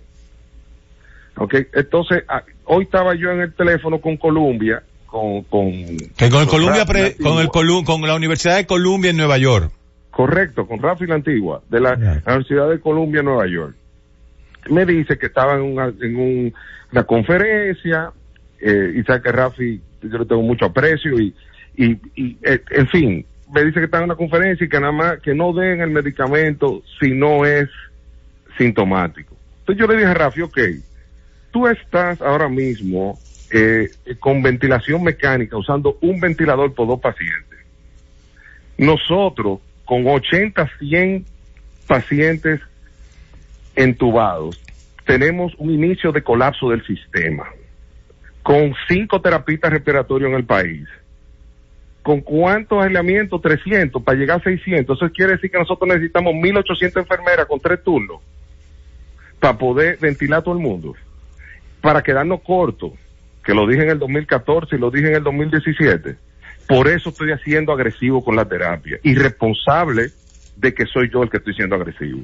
[SPEAKER 5] Okay, entonces a, hoy estaba yo en el teléfono con Columbia, con con
[SPEAKER 2] que con el
[SPEAKER 5] con
[SPEAKER 2] Columbia
[SPEAKER 5] Rafi
[SPEAKER 2] pre, con el Colum, con la Universidad de Columbia en Nueva York.
[SPEAKER 5] Correcto, con Rafi la Antigua de la,
[SPEAKER 3] yeah.
[SPEAKER 5] la Universidad de Columbia en Nueva York. Me dice que estaba en una en un, una conferencia, eh, y sabe que Rafi yo le tengo mucho aprecio, y Y, y eh, en fin, me dice que está en una conferencia y que nada más que no den el medicamento si no es sintomático. Entonces yo le dije a Rafi, ok, tú estás ahora mismo eh, con ventilación mecánica, usando un ventilador por dos pacientes. Nosotros, con ochenta, cien pacientes entubados, tenemos un inicio de colapso del sistema, con cinco terapistas respiratorios en el país. ¿Con cuántos aislamientos? trescientos para llegar a seiscientos. Eso quiere decir que nosotros necesitamos mil ochocientas enfermeras con tres turnos para poder ventilar a todo el mundo. Para quedarnos cortos, que lo dije en el dos mil catorce y lo dije en el dos mil diecisiete. Por eso estoy siendo agresivo con la terapia. Y responsable de que soy yo el que estoy siendo agresivo.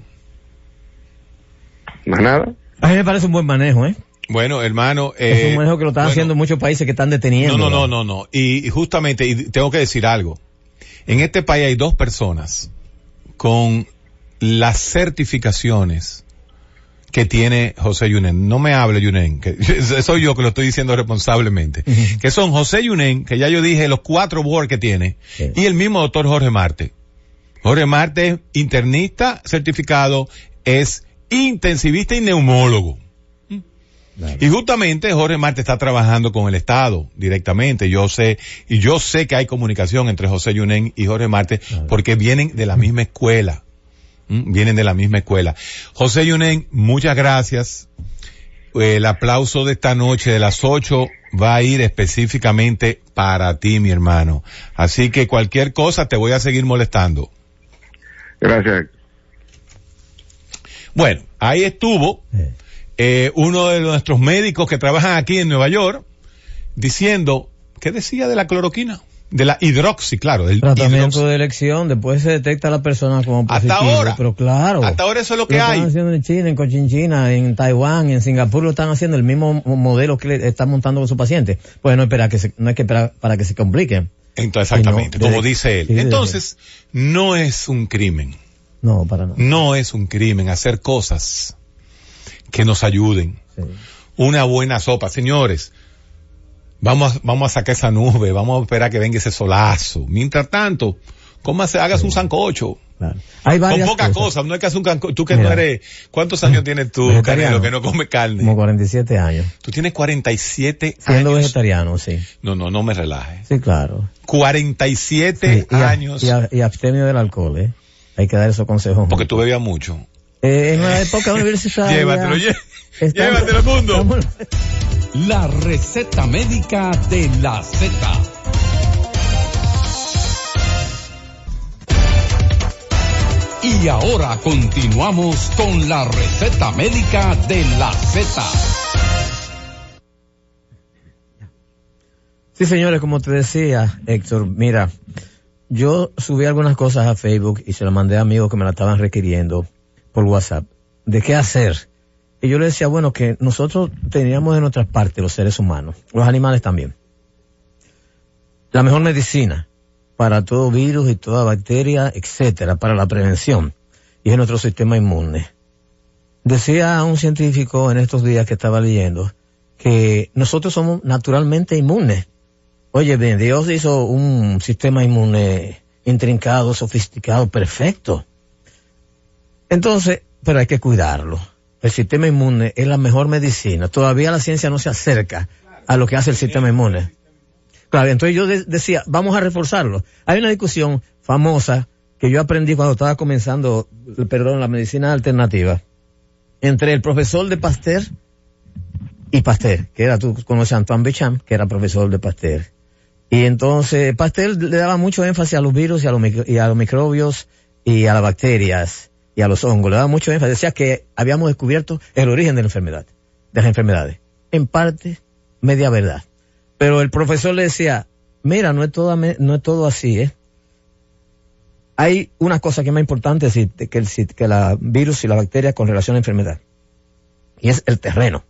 [SPEAKER 5] ¿Más nada?
[SPEAKER 3] A mí me parece un buen manejo, ¿eh?
[SPEAKER 2] Bueno, hermano, eh,
[SPEAKER 3] es un manejo que lo están
[SPEAKER 2] bueno,
[SPEAKER 3] haciendo muchos países que están deteniendo.
[SPEAKER 2] No, no, no, no, no. Y, y justamente, y tengo que decir algo. En este país hay dos personas con las certificaciones que tiene José Yunen. No me hable, Yunen, que soy yo que lo estoy diciendo responsablemente. Uh-huh. Que son José Yunen, que ya yo dije los cuatro boards que tiene, sí, y el mismo doctor Jorge Marte. Jorge Marte es internista certificado, es intensivista y neumólogo. Claro. Y justamente Jorge Marte está trabajando con el Estado directamente. Yo sé, y yo sé que hay comunicación entre José Yunen y Jorge Marte, claro, porque vienen de la misma escuela. ¿Mm? Vienen de la misma escuela. José Yunen, muchas gracias. El aplauso de esta noche de las ocho va a ir específicamente para ti, mi hermano. Así que cualquier cosa te voy a seguir molestando.
[SPEAKER 5] Gracias.
[SPEAKER 2] Bueno, ahí estuvo. Sí. Eh, uno de nuestros médicos que trabajan aquí en Nueva York, diciendo, ¿qué decía de la cloroquina? de la hidroxi, claro, del
[SPEAKER 3] tratamiento
[SPEAKER 2] hidroxi.
[SPEAKER 3] de elección, después se detecta a la persona como
[SPEAKER 2] Hasta
[SPEAKER 3] positivo.
[SPEAKER 2] ahora.
[SPEAKER 3] Pero claro.
[SPEAKER 2] Hasta ahora eso es lo que
[SPEAKER 3] Lo
[SPEAKER 2] hay.
[SPEAKER 3] están haciendo en China, en Cochinchina, en Taiwán, en Singapur lo están haciendo el mismo modelo que le están montando con su paciente. Pues no espera que se, no hay que esperar para que se compliquen.
[SPEAKER 2] Entonces, exactamente,
[SPEAKER 3] no,
[SPEAKER 2] como
[SPEAKER 3] desde-
[SPEAKER 2] dice él.
[SPEAKER 3] sí, desde-
[SPEAKER 2] Entonces, no es un crimen.
[SPEAKER 3] No, para nada.
[SPEAKER 2] No es un crimen hacer cosas que nos ayuden.
[SPEAKER 3] Sí.
[SPEAKER 2] Una buena sopa, señores. Vamos a, vamos a sacar esa nube, vamos a esperar que venga ese solazo. Mientras tanto, cómase, hagas
[SPEAKER 3] Sí.
[SPEAKER 2] un sancocho.
[SPEAKER 3] Claro. Hay
[SPEAKER 2] Con
[SPEAKER 3] varias
[SPEAKER 2] poca
[SPEAKER 3] cosas.
[SPEAKER 2] cosa, no hay que hacer un sancocho. Tú que
[SPEAKER 3] Mira.
[SPEAKER 2] no eres, ¿cuántos años tienes tú,
[SPEAKER 3] Vegetariano.
[SPEAKER 2] Canelo, que no come carne?
[SPEAKER 3] Como cuarenta y siete años.
[SPEAKER 2] Tú tienes cuarenta y siete
[SPEAKER 3] Siendo
[SPEAKER 2] años.
[SPEAKER 3] vegetariano, sí.
[SPEAKER 2] No, no, no me relajes.
[SPEAKER 3] Sí, claro.
[SPEAKER 2] cuarenta y siete
[SPEAKER 3] Sí, y, a-
[SPEAKER 2] años.
[SPEAKER 3] y, a- y abstemio del alcohol, ¿eh? Hay que dar esos consejos.
[SPEAKER 2] Porque tú bebías mucho.
[SPEAKER 3] Eh, en la época universitaria.
[SPEAKER 2] Llévatelo, lle-
[SPEAKER 3] estamos-
[SPEAKER 2] llévatelo, mundo.
[SPEAKER 3] estamos-
[SPEAKER 1] La receta médica de la Z. Y ahora continuamos con la receta médica de la Z.
[SPEAKER 3] Sí, señores, como te decía, Héctor, mira, yo subí algunas cosas a Facebook y se las mandé a amigos que me la estaban requiriendo por WhatsApp. ¿De qué hacer? Y yo le decía, bueno, que nosotros teníamos de nuestra parte, los seres humanos, los animales también, la mejor medicina para todo virus y toda bacteria, etcétera, para la prevención, y es nuestro sistema inmune. Decía un científico en estos días que estaba leyendo que nosotros somos naturalmente inmunes. Oye, bien, Dios hizo un sistema inmune intrincado, sofisticado, perfecto. Entonces, pero hay que cuidarlo. El sistema inmune es la mejor medicina. Todavía la ciencia no se acerca a lo que hace el sistema inmune. Claro, entonces yo de- decía, vamos a reforzarlo. Hay una discusión famosa que yo aprendí cuando estaba comenzando, perdón, la medicina alternativa, entre el profesor de Pasteur y Pasteur, que era, tú conoces a Antoine Béchamp, que era profesor de Pasteur. Y entonces Pasteur le daba mucho énfasis a los virus y a los, micro- y a los microbios y a las bacterias y a los hongos. Le daba mucho énfasis. Decía que habíamos descubierto el origen de la enfermedad, de las enfermedades. En parte, media verdad. Pero el profesor le decía, mira, no es todo, no es todo así, ¿eh? Hay una cosa que es más importante sí, que el que la virus y la bacteria con relación a la enfermedad. Y es el terreno.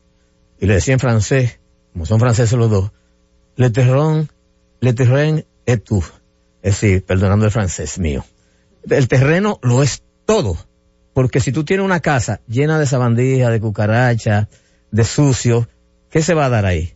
[SPEAKER 3] Y le decía en francés, como son franceses los dos, le terrón, le terrain et tout. Es decir, perdonando el francés mío. El terreno lo es todo. Porque si tú tienes una casa llena de sabandija, de cucaracha, de sucio, ¿qué se va a dar ahí?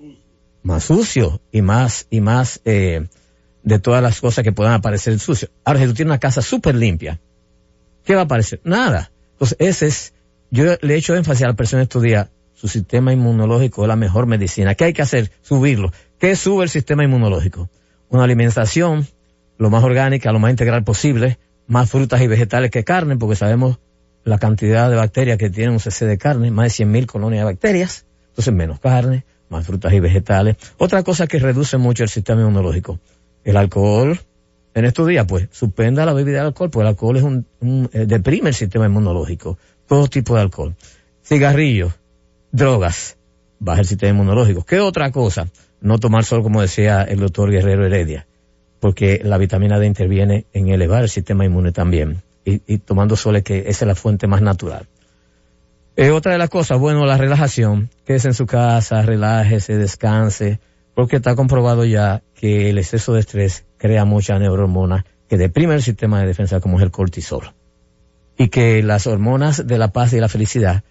[SPEAKER 3] Más sucio y más, y más, eh, de todas las cosas que puedan aparecer sucio. Ahora, si tú tienes una casa súper limpia, ¿qué va a aparecer? Nada. Entonces, ese es, yo le he hecho énfasis a la persona estos días, su sistema inmunológico es la mejor medicina. ¿Qué hay que hacer? Subirlo. ¿Qué sube el sistema inmunológico? Una alimentación lo más orgánica, lo más integral posible, más frutas y vegetales que carne, porque sabemos la cantidad de bacterias que tiene un cc de carne, más de cien mil colonias de bacterias, entonces menos carne, más frutas y vegetales. Otra cosa que reduce mucho el sistema inmunológico, el alcohol. En estos días, pues, suspenda la bebida de alcohol, porque el alcohol es un, un eh, deprime el sistema inmunológico, todo tipo de alcohol. Cigarrillos, drogas, baja el sistema inmunológico. ¿Qué otra cosa? No tomar sol, como decía el doctor Guerrero Heredia, porque la vitamina D interviene en elevar el sistema inmune también. Y, y tomando sol es que esa es la fuente más natural. Eh, otra de las cosas, bueno, la relajación. Quédese en su casa, relájese, descanse, porque está comprobado ya que el exceso de estrés crea muchas neurohormonas que deprimen el sistema de defensa, como es el cortisol. Y que las hormonas de la paz y la felicidad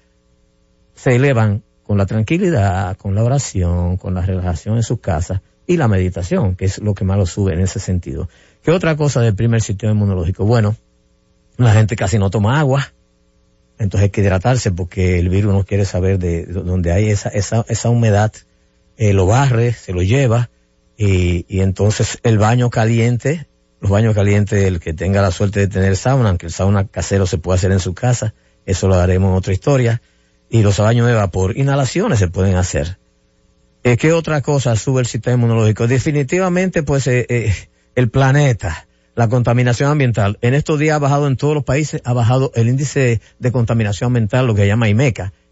[SPEAKER 3] se elevan con la tranquilidad, con la oración, con la relajación en su casa y la meditación, que es lo que más lo sube en ese sentido. ¿Qué otra cosa deprime el sistema inmunológico? Bueno, la gente casi no toma agua, entonces hay que hidratarse porque el virus no quiere saber de donde hay esa, esa, esa humedad, eh, lo barre, se lo lleva, y, y entonces el baño caliente, los baños calientes, el que tenga la suerte de tener sauna, aunque el sauna casero se puede hacer en su casa, eso lo haremos en otra historia, y los baños de vapor, inhalaciones se pueden hacer. Eh, ¿Qué otra cosa sube el sistema inmunológico? Definitivamente, pues, eh, eh, el planeta, la contaminación ambiental. En estos días ha bajado en todos los países, ha bajado el índice de contaminación ambiental, lo que se llama IMECA,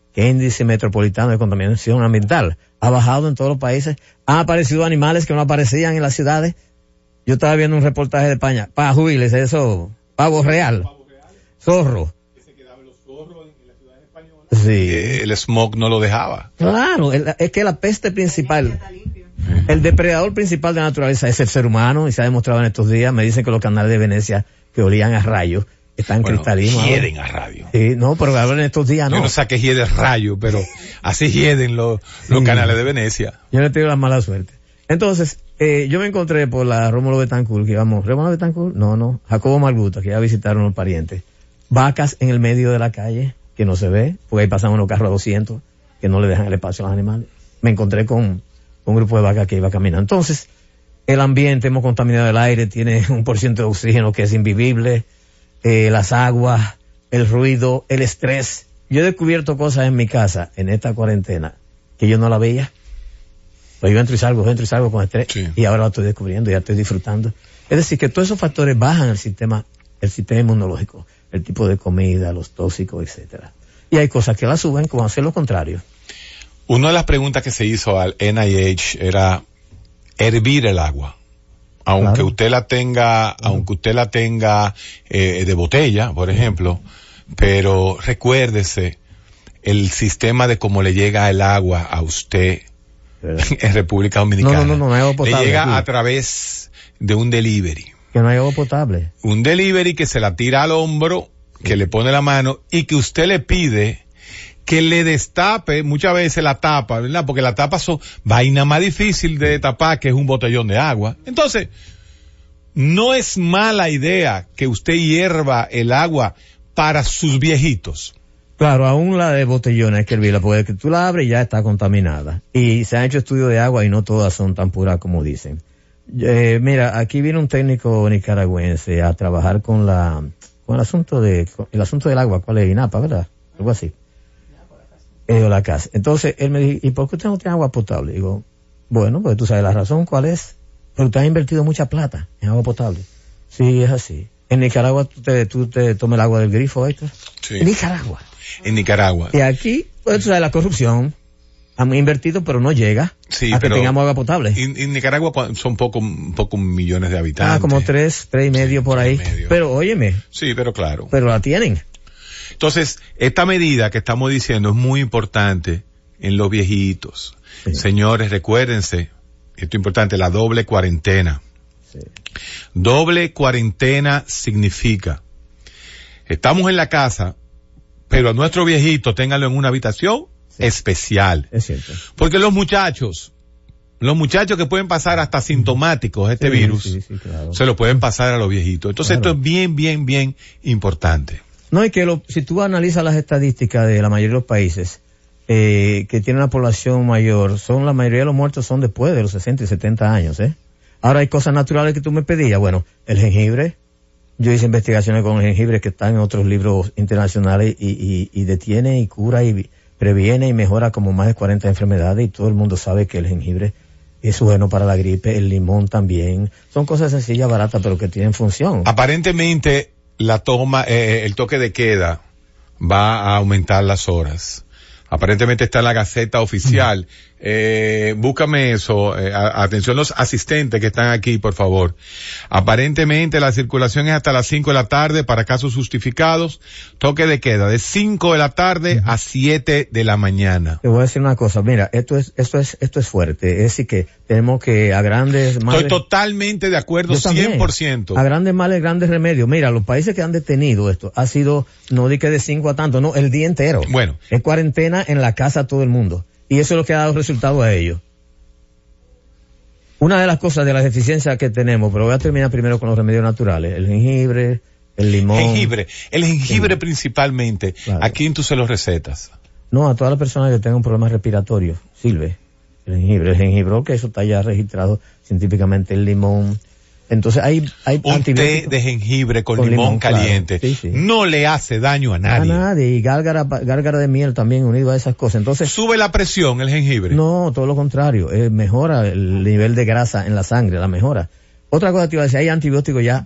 [SPEAKER 3] que el índice metropolitano de contaminación ambiental ha bajado en todos los países. Han aparecido animales que no aparecían en las ciudades. Yo estaba viendo un reportaje de España, pajuiles, eso, pavo real, zorro.
[SPEAKER 2] Que se quedaban los zorros en la ciudad española.
[SPEAKER 3] Sí.
[SPEAKER 2] Eh, el smog no lo dejaba.
[SPEAKER 3] Claro, el, es que la peste principal, el depredador principal de la naturaleza es el ser humano, y se ha demostrado en estos días. Me dicen que los canales de Venecia que olían a rayos están
[SPEAKER 2] bueno,
[SPEAKER 3] cristalinos.
[SPEAKER 2] hieden a radio.
[SPEAKER 3] Sí, no, pero ahora en estos días no.
[SPEAKER 2] Yo no sé qué hiede rayo, pero así hieden los, sí. los canales de Venecia.
[SPEAKER 3] Yo le tengo la mala suerte. Entonces, eh, yo me encontré por la Rómulo Betancourt, que íbamos, ¿Rómulo Betancourt? No, no, Jacobo Marguta, que iba a visitar a unos parientes. Vacas en el medio de la calle, que no se ve, porque ahí pasan unos carros a doscientos, que no le dejan el espacio a los animales. Me encontré con, con un grupo de vacas que iba caminando. Entonces, el ambiente, hemos contaminado el aire, tiene un por ciento de oxígeno que es invivible, eh, las aguas, el ruido, el estrés. Yo he descubierto cosas en mi casa, en esta cuarentena, que yo no la veía. Pues yo entro y salgo, yo entro y salgo con estrés, sí. Y ahora lo estoy descubriendo, ya estoy disfrutando. Es decir, que todos esos factores bajan el sistema, el sistema inmunológico, el tipo de comida, los tóxicos, etcétera. Y hay cosas que la suben, como hacer lo contrario.
[SPEAKER 2] Una de las preguntas que se hizo al N I H era hervir el agua. Aunque claro. usted la tenga, claro. aunque usted la tenga eh, de botella, por ejemplo, pero recuérdese el sistema de cómo le llega el agua a usted en República Dominicana.
[SPEAKER 3] No, no, no, no hay agua potable.
[SPEAKER 2] Le llega
[SPEAKER 3] sí.
[SPEAKER 2] a través de un delivery.
[SPEAKER 3] Que no hay agua potable.
[SPEAKER 2] Un delivery que se la tira al hombro, que le pone la mano y que usted le pide que le destape muchas veces la tapa, ¿verdad? Porque la tapa son vaina más difícil de tapar, que es un botellón de agua. Entonces, no es mala idea que usted hierva el agua para sus viejitos.
[SPEAKER 3] Claro, aún la de botellón hay que hervirla, porque tú la abres y ya está contaminada. Y se han hecho estudios de agua y no todas son tan puras como dicen. Eh, mira, aquí viene un técnico nicaragüense a trabajar con la, con el asunto de, el asunto del agua, ¿cuál es? INAPA, ¿verdad? Algo así. Eh, o la casa. Entonces, él me dijo, ¿y por qué usted no tiene agua potable? Digo, bueno, pues tú sabes la razón, ¿cuál es? Porque usted ha invertido mucha plata en agua potable. Sí, es así. En Nicaragua tú te, tú te tomas el agua del grifo, ¿esto? Sí. En Nicaragua.
[SPEAKER 2] En Nicaragua.
[SPEAKER 3] Y aquí, pues tú sabes, la corrupción. Han invertido, pero no llega
[SPEAKER 2] sí,
[SPEAKER 3] a que
[SPEAKER 2] pero
[SPEAKER 3] tengamos agua potable.
[SPEAKER 2] En, en Nicaragua son poco, poco millones de habitantes.
[SPEAKER 3] Ah, como tres, tres y medio sí, por ahí. Medio. Pero óyeme.
[SPEAKER 2] Sí, pero claro.
[SPEAKER 3] Pero la tienen.
[SPEAKER 2] Entonces, esta medida que estamos diciendo es muy importante en los viejitos. Sí. Señores, recuérdense, esto es importante, la doble cuarentena. Sí. Doble cuarentena significa, estamos en la casa, pero a nuestros viejitos ténganlo en una habitación sí. especial.
[SPEAKER 3] Es cierto.
[SPEAKER 2] Porque los muchachos, los muchachos que pueden pasar hasta sintomáticos este
[SPEAKER 3] sí,
[SPEAKER 2] virus,
[SPEAKER 3] sí, sí, claro.
[SPEAKER 2] se lo pueden pasar a los viejitos. Entonces claro. esto es bien, bien, bien importante.
[SPEAKER 3] No, y que lo, si tú analizas las estadísticas de la mayoría de los países eh, que tienen una población mayor, son la mayoría de los muertos son después de los sesenta y setenta años, ¿eh? Ahora hay cosas naturales que tú me pedías, bueno, el jengibre, yo hice investigaciones con el jengibre que están en otros libros internacionales y, y, y detiene y cura y previene y mejora como más de cuarenta enfermedades y todo el mundo sabe que el jengibre es bueno para la gripe, el limón también, son cosas sencillas, baratas, pero que tienen función.
[SPEAKER 2] Aparentemente, la toma, eh, el toque de queda va a aumentar las horas. Aparentemente está en la Gaceta Oficial. Uh-huh. Eh, búscame eso. Eh, a, atención los asistentes que están aquí, por favor. Aparentemente la circulación es hasta las cinco de la tarde para casos justificados. Toque de queda de cinco de la tarde uh-huh. a siete de la mañana.
[SPEAKER 3] Te voy a decir una cosa. Mira, esto es, esto es, esto es fuerte. Es decir que tenemos que a grandes males.
[SPEAKER 2] Estoy totalmente de acuerdo, cien por ciento.
[SPEAKER 3] A grandes males, grandes remedios. Mira, los países que han detenido esto ha sido, no di que de cinco a tanto, no, el día entero.
[SPEAKER 2] Bueno.
[SPEAKER 3] Es cuarentena en la casa todo el mundo. Y eso es lo que ha dado resultado a ellos. Una de las cosas de las deficiencias que tenemos, pero voy a terminar primero con los remedios naturales, el jengibre, el limón.
[SPEAKER 2] Jengibre, el jengibre sí. principalmente, claro. ¿A quién tú se los recetas?
[SPEAKER 3] No, a todas las personas que tengan problemas respiratorios, sirve el jengibre. El jengibre, que eso está ya registrado científicamente, el limón. Entonces hay, hay
[SPEAKER 2] un té de jengibre con, con limón, limón caliente. Claro. Sí, sí. No le hace daño a nadie.
[SPEAKER 3] A nadie. Y gárgara, gárgara de miel también unido a esas cosas. Entonces.
[SPEAKER 2] ¿Sube la presión el jengibre?
[SPEAKER 3] No, todo lo contrario. Eh, mejora el nivel de grasa en la sangre, la mejora. Otra cosa que te iba a decir, hay antibióticos ya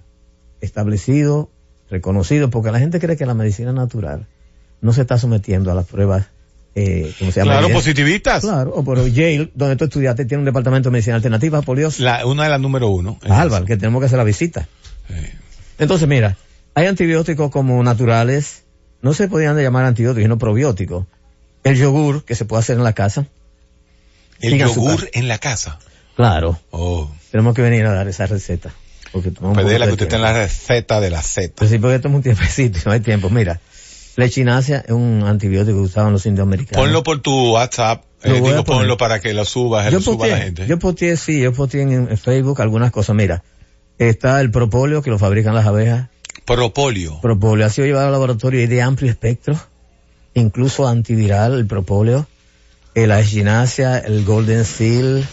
[SPEAKER 3] establecidos, reconocidos, porque la gente cree que la medicina natural no se está sometiendo a las pruebas eh, ¿cómo se llama?
[SPEAKER 2] Claro,
[SPEAKER 3] Yes.
[SPEAKER 2] positivistas.
[SPEAKER 3] Claro, o por Yale, donde tú estudiaste, tiene un departamento de medicina alternativa, por Dios.
[SPEAKER 2] La, una de las número uno.
[SPEAKER 3] Harvard, que tenemos que hacer la visita.
[SPEAKER 2] Sí.
[SPEAKER 3] Entonces, mira, hay antibióticos como naturales, no se podían llamar antibióticos, sino probióticos. El yogur, que se puede hacer en la casa.
[SPEAKER 2] El
[SPEAKER 3] sin
[SPEAKER 2] yogur
[SPEAKER 3] azúcar.
[SPEAKER 2] en la casa.
[SPEAKER 3] Claro.
[SPEAKER 2] Oh.
[SPEAKER 3] Tenemos que venir a dar esa receta. Porque tomamos un
[SPEAKER 2] Pedela
[SPEAKER 3] poco
[SPEAKER 2] que
[SPEAKER 3] de
[SPEAKER 2] usted está en
[SPEAKER 3] tiempo.
[SPEAKER 2] la receta de la Z.
[SPEAKER 3] Pues sí, porque toma un tiempecito, no hay tiempo. Mira, la echinacea es un antibiótico que usaban los indios americanos.
[SPEAKER 2] Ponlo por tu WhatsApp.
[SPEAKER 3] Lo
[SPEAKER 2] Eh,
[SPEAKER 3] voy a
[SPEAKER 2] digo,
[SPEAKER 3] poner.
[SPEAKER 2] ponlo para que lo subas,
[SPEAKER 3] yo
[SPEAKER 2] lo suba la
[SPEAKER 3] posteé,
[SPEAKER 2] gente.
[SPEAKER 3] yo posteé, sí, yo posteé en, en Facebook algunas cosas. Mira, está el propóleo que lo fabrican las abejas.
[SPEAKER 2] Propolio.
[SPEAKER 3] Propóleo ha sido llevado al laboratorio y de amplio espectro, incluso antiviral, el propóleo, eh, la echinacea, el golden seal.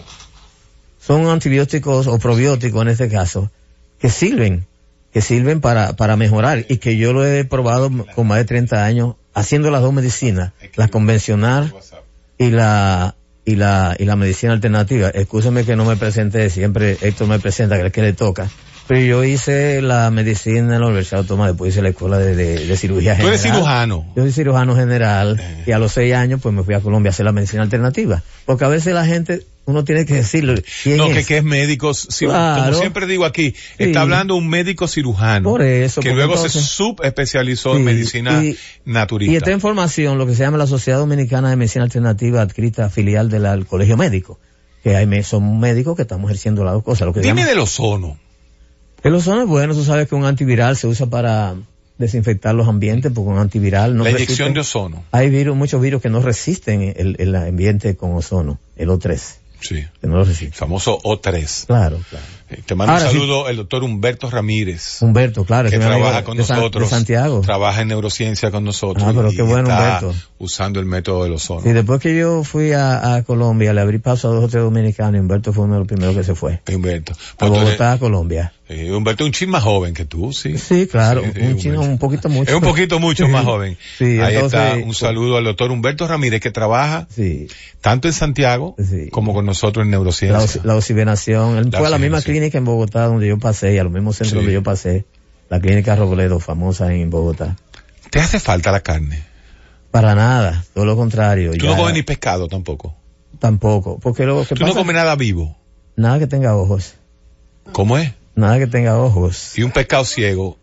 [SPEAKER 3] Son antibióticos o probióticos en este caso, que sirven, que sirven para, para mejorar y que yo lo he probado con más de treinta años haciendo las dos medicinas, la convencional y la, y la, y la medicina alternativa. Escúcheme que no me presente, siempre Héctor me presenta, que es el que le toca. Pero yo hice la medicina en la Universidad Autónoma, después hice la escuela de, de, de cirugía
[SPEAKER 2] Tú
[SPEAKER 3] general.
[SPEAKER 2] eres cirujano.
[SPEAKER 3] Yo soy cirujano general
[SPEAKER 2] Eh.
[SPEAKER 3] y a los seis años pues me fui a Colombia a hacer la medicina alternativa. Porque a veces la gente, uno tiene que decirlo. ¿Quién
[SPEAKER 2] No,
[SPEAKER 3] es?
[SPEAKER 2] que, que es médico, ci-
[SPEAKER 3] Claro.
[SPEAKER 2] como siempre digo aquí,
[SPEAKER 3] Sí.
[SPEAKER 2] está hablando un médico cirujano.
[SPEAKER 3] Por eso,
[SPEAKER 2] que
[SPEAKER 3] porque
[SPEAKER 2] luego se
[SPEAKER 3] entonces-
[SPEAKER 2] subespecializó en
[SPEAKER 3] Sí,
[SPEAKER 2] medicina
[SPEAKER 3] y-
[SPEAKER 2] naturista.
[SPEAKER 3] Y esta información, lo que se llama la Sociedad Dominicana de Medicina Alternativa, adscrita filial del al Colegio Médico, que hay, me- son médicos que estamos ejerciendo las dos cosas. Lo que
[SPEAKER 2] Dime
[SPEAKER 3] llama-
[SPEAKER 2] del ozono.
[SPEAKER 3] El ozono es bueno, tú sabes que un antiviral se usa para desinfectar los ambientes, porque un antiviral no
[SPEAKER 2] La
[SPEAKER 3] resiste-
[SPEAKER 2] inyección de ozono.
[SPEAKER 3] Hay virus, muchos virus que no resisten el, el ambiente con ozono, el O tres,
[SPEAKER 2] Sí.
[SPEAKER 3] que no lo resiste.
[SPEAKER 2] Famoso O tres.
[SPEAKER 3] Claro, claro.
[SPEAKER 2] Eh, Te mando
[SPEAKER 3] Ahora
[SPEAKER 2] un
[SPEAKER 3] sí.
[SPEAKER 2] saludo el doctor Humberto Ramírez.
[SPEAKER 3] Humberto, claro,
[SPEAKER 2] que
[SPEAKER 3] es mi amigo
[SPEAKER 2] trabaja con
[SPEAKER 3] de San-
[SPEAKER 2] nosotros.
[SPEAKER 3] de Santiago.
[SPEAKER 2] Trabaja en neurociencia con nosotros.
[SPEAKER 3] Ah, pero
[SPEAKER 2] y
[SPEAKER 3] qué bueno,
[SPEAKER 2] está
[SPEAKER 3] Humberto.
[SPEAKER 2] usando el método del ozono.
[SPEAKER 3] Sí, después que yo fui a, a Colombia, le abrí paso a dos o tres dominicanos, y Humberto fue uno de los primeros que se fue.
[SPEAKER 2] Humberto.
[SPEAKER 3] A
[SPEAKER 2] Pues tú eres-
[SPEAKER 3] Bogotá, a Colombia.
[SPEAKER 2] eh, Humberto es un chin más joven que tú, sí.
[SPEAKER 3] Sí, claro,
[SPEAKER 2] Sí, sí,
[SPEAKER 3] un chino
[SPEAKER 2] Humberto.
[SPEAKER 3] un poquito mucho.
[SPEAKER 2] Es un poquito mucho más joven.
[SPEAKER 3] Sí,
[SPEAKER 2] Ahí
[SPEAKER 3] entonces,
[SPEAKER 2] está, un saludo al doctor Humberto Ramírez que trabaja
[SPEAKER 3] Sí,
[SPEAKER 2] tanto en Santiago
[SPEAKER 3] Sí.
[SPEAKER 2] como con nosotros en
[SPEAKER 3] la,
[SPEAKER 2] neurociencia.
[SPEAKER 3] oxi- la oxigenación. Él
[SPEAKER 2] La
[SPEAKER 3] fue a la misma
[SPEAKER 2] oxigenación.
[SPEAKER 3] clínica en Bogotá donde yo pasé, y a los mismos centros
[SPEAKER 2] Sí.
[SPEAKER 3] donde yo pasé, la clínica Robledo, famosa en Bogotá.
[SPEAKER 2] ¿Te hace falta la carne?
[SPEAKER 3] Para nada, todo lo contrario.
[SPEAKER 2] Tú
[SPEAKER 3] ya
[SPEAKER 2] no comes ni pescado tampoco.
[SPEAKER 3] Tampoco, porque lo que
[SPEAKER 2] Tú no
[SPEAKER 3] pasa,
[SPEAKER 2] comes nada vivo.
[SPEAKER 3] nada que tenga ojos,
[SPEAKER 2] ¿Cómo es?
[SPEAKER 3] nada que tenga ojos.
[SPEAKER 2] Y un pescado ciego.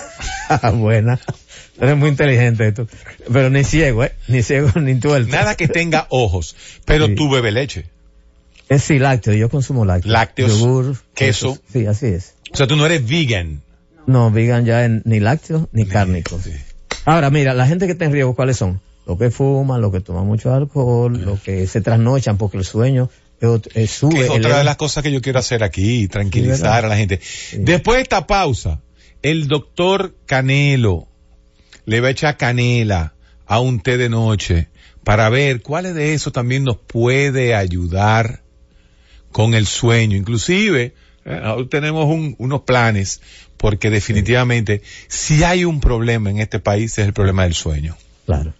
[SPEAKER 3] Buena. Eres muy inteligente tú. Pero ni ciego, ¿eh? Ni ciego ni tuerto.
[SPEAKER 2] Nada que tenga ojos. Pero
[SPEAKER 3] Sí.
[SPEAKER 2] tú bebes leche.
[SPEAKER 3] Es sí, lácteo, yo consumo lácteos.
[SPEAKER 2] Lácteos,
[SPEAKER 3] yogur,
[SPEAKER 2] queso.
[SPEAKER 3] Sí, así es.
[SPEAKER 2] O sea, tú no eres vegan.
[SPEAKER 3] No, vegan ya en, ni lácteos ni cárnicos.
[SPEAKER 2] Sí.
[SPEAKER 3] Ahora, mira, la gente que está en riesgo, ¿cuáles son? Los que fuman, los que toman mucho alcohol, los que se trasnochan porque el sueño es ot- eh, sube.
[SPEAKER 2] Que es otra
[SPEAKER 3] eleva.
[SPEAKER 2] de las cosas que yo quiero hacer aquí, tranquilizar
[SPEAKER 3] Sí, ¿verdad?
[SPEAKER 2] a la gente. Después de esta pausa, el doctor Canelo le va a echar canela a un té de noche para ver cuáles de eso también nos puede ayudar con el sueño. Inclusive, eh, ahora tenemos un- unos planes porque definitivamente si hay un problema en este país es el problema del sueño.
[SPEAKER 3] Claro.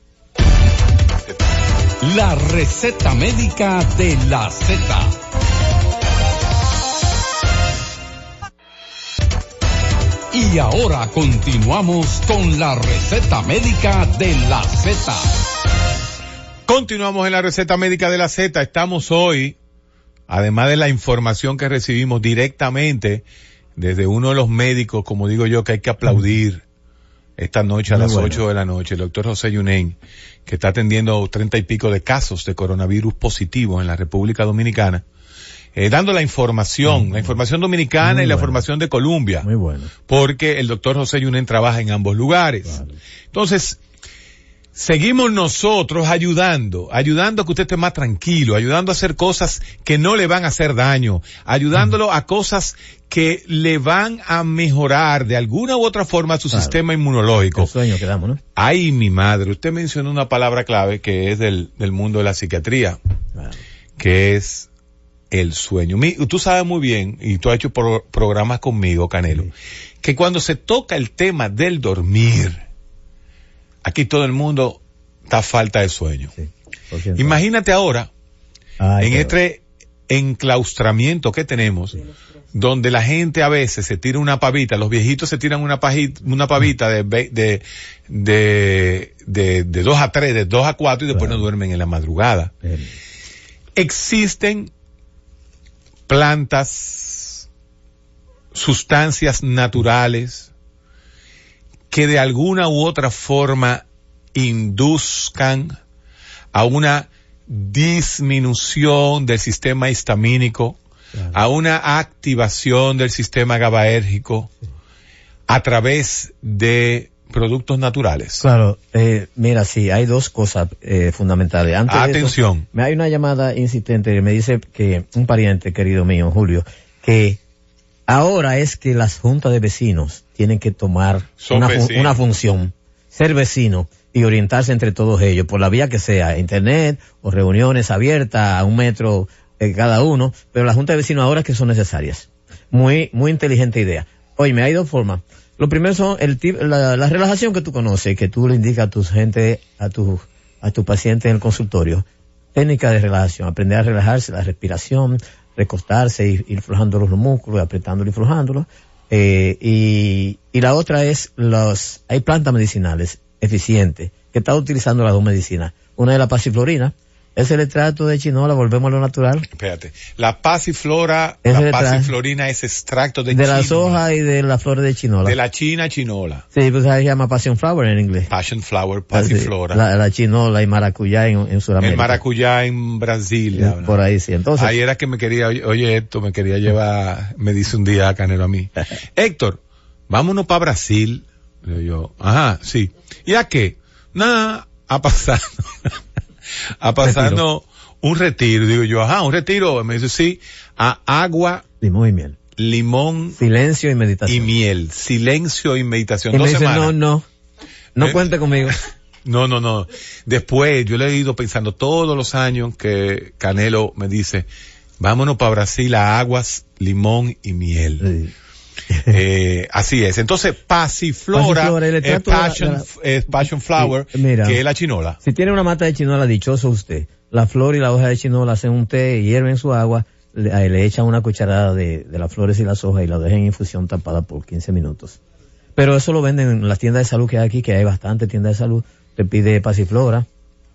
[SPEAKER 1] La receta médica de la Z. Y ahora continuamos con la receta médica de la Z.
[SPEAKER 2] Continuamos en la receta médica de la Z. Estamos hoy, además de la información que recibimos directamente desde uno de los médicos, como digo yo, que hay que aplaudir esta noche a
[SPEAKER 3] Muy
[SPEAKER 2] las
[SPEAKER 3] bueno.
[SPEAKER 2] ocho de la noche, el doctor José Yunen, que está atendiendo treinta y pico de casos de coronavirus positivos en la República Dominicana, eh, dando la información, la información dominicana
[SPEAKER 3] Muy
[SPEAKER 2] y la
[SPEAKER 3] bueno.
[SPEAKER 2] información de Colombia,
[SPEAKER 3] Muy bueno.
[SPEAKER 2] porque el doctor José Yunen trabaja en ambos lugares.
[SPEAKER 3] Claro.
[SPEAKER 2] Entonces, seguimos nosotros ayudando, ayudando a que usted esté más tranquilo, ayudando a hacer cosas que no le van a hacer daño, ayudándolo a cosas que le van a mejorar de alguna u otra forma su
[SPEAKER 3] Claro.
[SPEAKER 2] sistema inmunológico.
[SPEAKER 3] El sueño que damos, ¿no?
[SPEAKER 2] Ay, mi madre, usted mencionó una palabra clave que es del, del mundo de la psiquiatría,
[SPEAKER 3] Claro.
[SPEAKER 2] que es el sueño. Mi- tú sabes muy bien, y tú has hecho pro- programas conmigo, Canelo,
[SPEAKER 3] Sí.
[SPEAKER 2] que cuando se toca el tema del dormir, aquí todo el mundo está a falta de sueño.
[SPEAKER 3] Sí. Por cierto.
[SPEAKER 2] Imagínate ahora,
[SPEAKER 3] Ay,
[SPEAKER 2] en
[SPEAKER 3] pero-
[SPEAKER 2] este enclaustramiento que tenemos, donde la gente a veces se tira una pavita, los viejitos se tiran una pajita, una pavita de, de, de, de, de dos a tres, de dos a cuatro y después claro. no duermen en la madrugada. Bien. Existen plantas, sustancias naturales que de alguna u otra forma induzcan a una disminución del sistema histamínico, claro. a una activación del sistema GABAérgico sí. a través de productos naturales.
[SPEAKER 3] Claro, eh, mira, sí, hay dos cosas eh, fundamentales. Antes
[SPEAKER 2] Atención.
[SPEAKER 3] De eso, hay una llamada insistente que me dice que un pariente querido mío, Julio, que ahora es que las juntas de vecinos tienen que tomar una, fu- una función, ser vecino y orientarse entre todos ellos, por la vía que sea, internet o reuniones abiertas a un metro eh, cada uno, pero las juntas de vecinos ahora es que son necesarias. Muy, muy inteligente idea. Oye, hay dos formas. Lo primero son el tip, la, la relajación que tú conoces, que tú le indicas a tu gente, a tu, a tu paciente en el consultorio. Técnica de relajación, aprender a relajarse, la respiración, recostarse, ir, ir flojando los músculos, apretándolo y flojándolos. Eh, y, y la otra es los, hay plantas medicinales eficientes que está utilizando las dos medicinas. Una es la pasiflorina, ese extracto de chinola, volvemos a lo natural.
[SPEAKER 2] Espérate, la pasiflora, la pasiflorina es extracto de,
[SPEAKER 3] de
[SPEAKER 2] chinola.
[SPEAKER 3] las hojas y de las flores de chinola.
[SPEAKER 2] De la china chinola.
[SPEAKER 3] Sí, pues se llama passion flower en inglés.
[SPEAKER 2] Passion flower, pasiflora.
[SPEAKER 3] La, la chinola y maracuyá en, en Sudamérica.
[SPEAKER 2] El maracuyá en Brasil.
[SPEAKER 3] Sí, por ahí sí, entonces.
[SPEAKER 2] Ahí era que me quería, oye Héctor, me quería llevar, me dice un día Canelo a mí. Héctor, vámonos para Brasil. Le digo yo, ajá, sí. ¿Y a qué? Nada, a pasar. a pasarnos un retiro. Digo yo, ajá, un retiro. Me dice, sí, a agua.
[SPEAKER 3] Limón y miel.
[SPEAKER 2] Limón.
[SPEAKER 3] Silencio y meditación.
[SPEAKER 2] Y miel. Silencio y meditación.
[SPEAKER 3] Y
[SPEAKER 2] Dos
[SPEAKER 3] me dice,
[SPEAKER 2] semanas.
[SPEAKER 3] no, no. No
[SPEAKER 2] ¿Eh?
[SPEAKER 3] cuente conmigo.
[SPEAKER 2] No, no, no. Después, yo le he ido pensando todos los años que Canelo me dice, vámonos para Brasil a aguas, limón y miel. Sí. eh, así es. Entonces, pasiflora, pasiflora es, passion, la, la, es passion flower, sí, mira, que es la chinola.
[SPEAKER 3] Si tiene una mata de chinola, dichoso usted. La flor y la hoja de chinola hacen un té, hierven su agua, le, le echan una cucharada de, de las flores y las hojas y la dejan en infusión tapada por quince minutos. Pero eso lo venden en las tiendas de salud que hay aquí, que hay bastante tiendas de salud. Te pide pasiflora,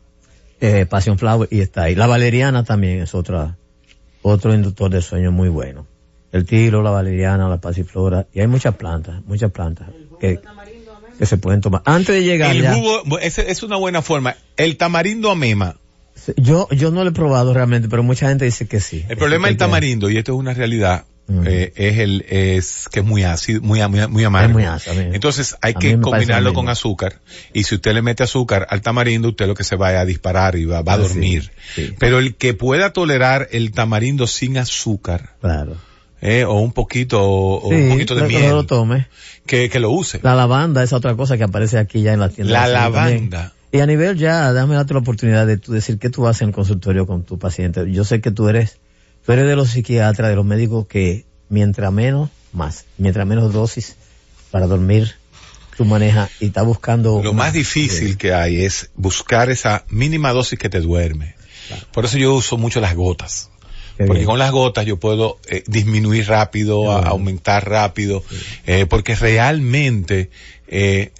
[SPEAKER 3] eh, passion flower y está ahí. La valeriana también es otra, otro inductor de sueño muy bueno. El tilo, la valeriana, la pasiflora, y hay muchas plantas, muchas plantas que, que se pueden tomar. Antes de llegar
[SPEAKER 2] el
[SPEAKER 3] ya,
[SPEAKER 2] jugo, es, es una buena forma. El tamarindo amema.
[SPEAKER 3] Yo, yo no lo he probado realmente, pero mucha gente dice que sí.
[SPEAKER 2] El problema del tamarindo, y esto es una realidad, uh-huh. eh, es el, es que es muy ácido, muy, muy, muy amargo.
[SPEAKER 3] Es muy ácido,
[SPEAKER 2] entonces hay que combinarlo con azúcar, y si usted le mete azúcar al tamarindo, usted lo que se va a disparar y va, va a ah, dormir. Sí, sí. Pero el que pueda tolerar el tamarindo sin azúcar,
[SPEAKER 3] claro.
[SPEAKER 2] Eh, o un poquito, o
[SPEAKER 3] sí,
[SPEAKER 2] un poquito de miel.
[SPEAKER 3] Que lo tome.
[SPEAKER 2] Que, que lo use.
[SPEAKER 3] La lavanda es otra cosa que aparece aquí ya en la tienda.
[SPEAKER 2] La lavanda.
[SPEAKER 3] También. Y a nivel ya, déjame darte la oportunidad de tú decir qué tú haces en el consultorio con tu paciente. Yo sé que tú eres, tú eres de los psiquiatras, de los médicos que mientras menos, más. Mientras menos dosis para dormir, tú manejas y estás buscando.
[SPEAKER 2] Lo más difícil que hay es buscar esa mínima dosis que te duerme. Claro. Por eso yo uso mucho las gotas. Porque con las gotas yo puedo eh, disminuir rápido, bueno. a, aumentar rápido, sí. eh, porque realmente eh,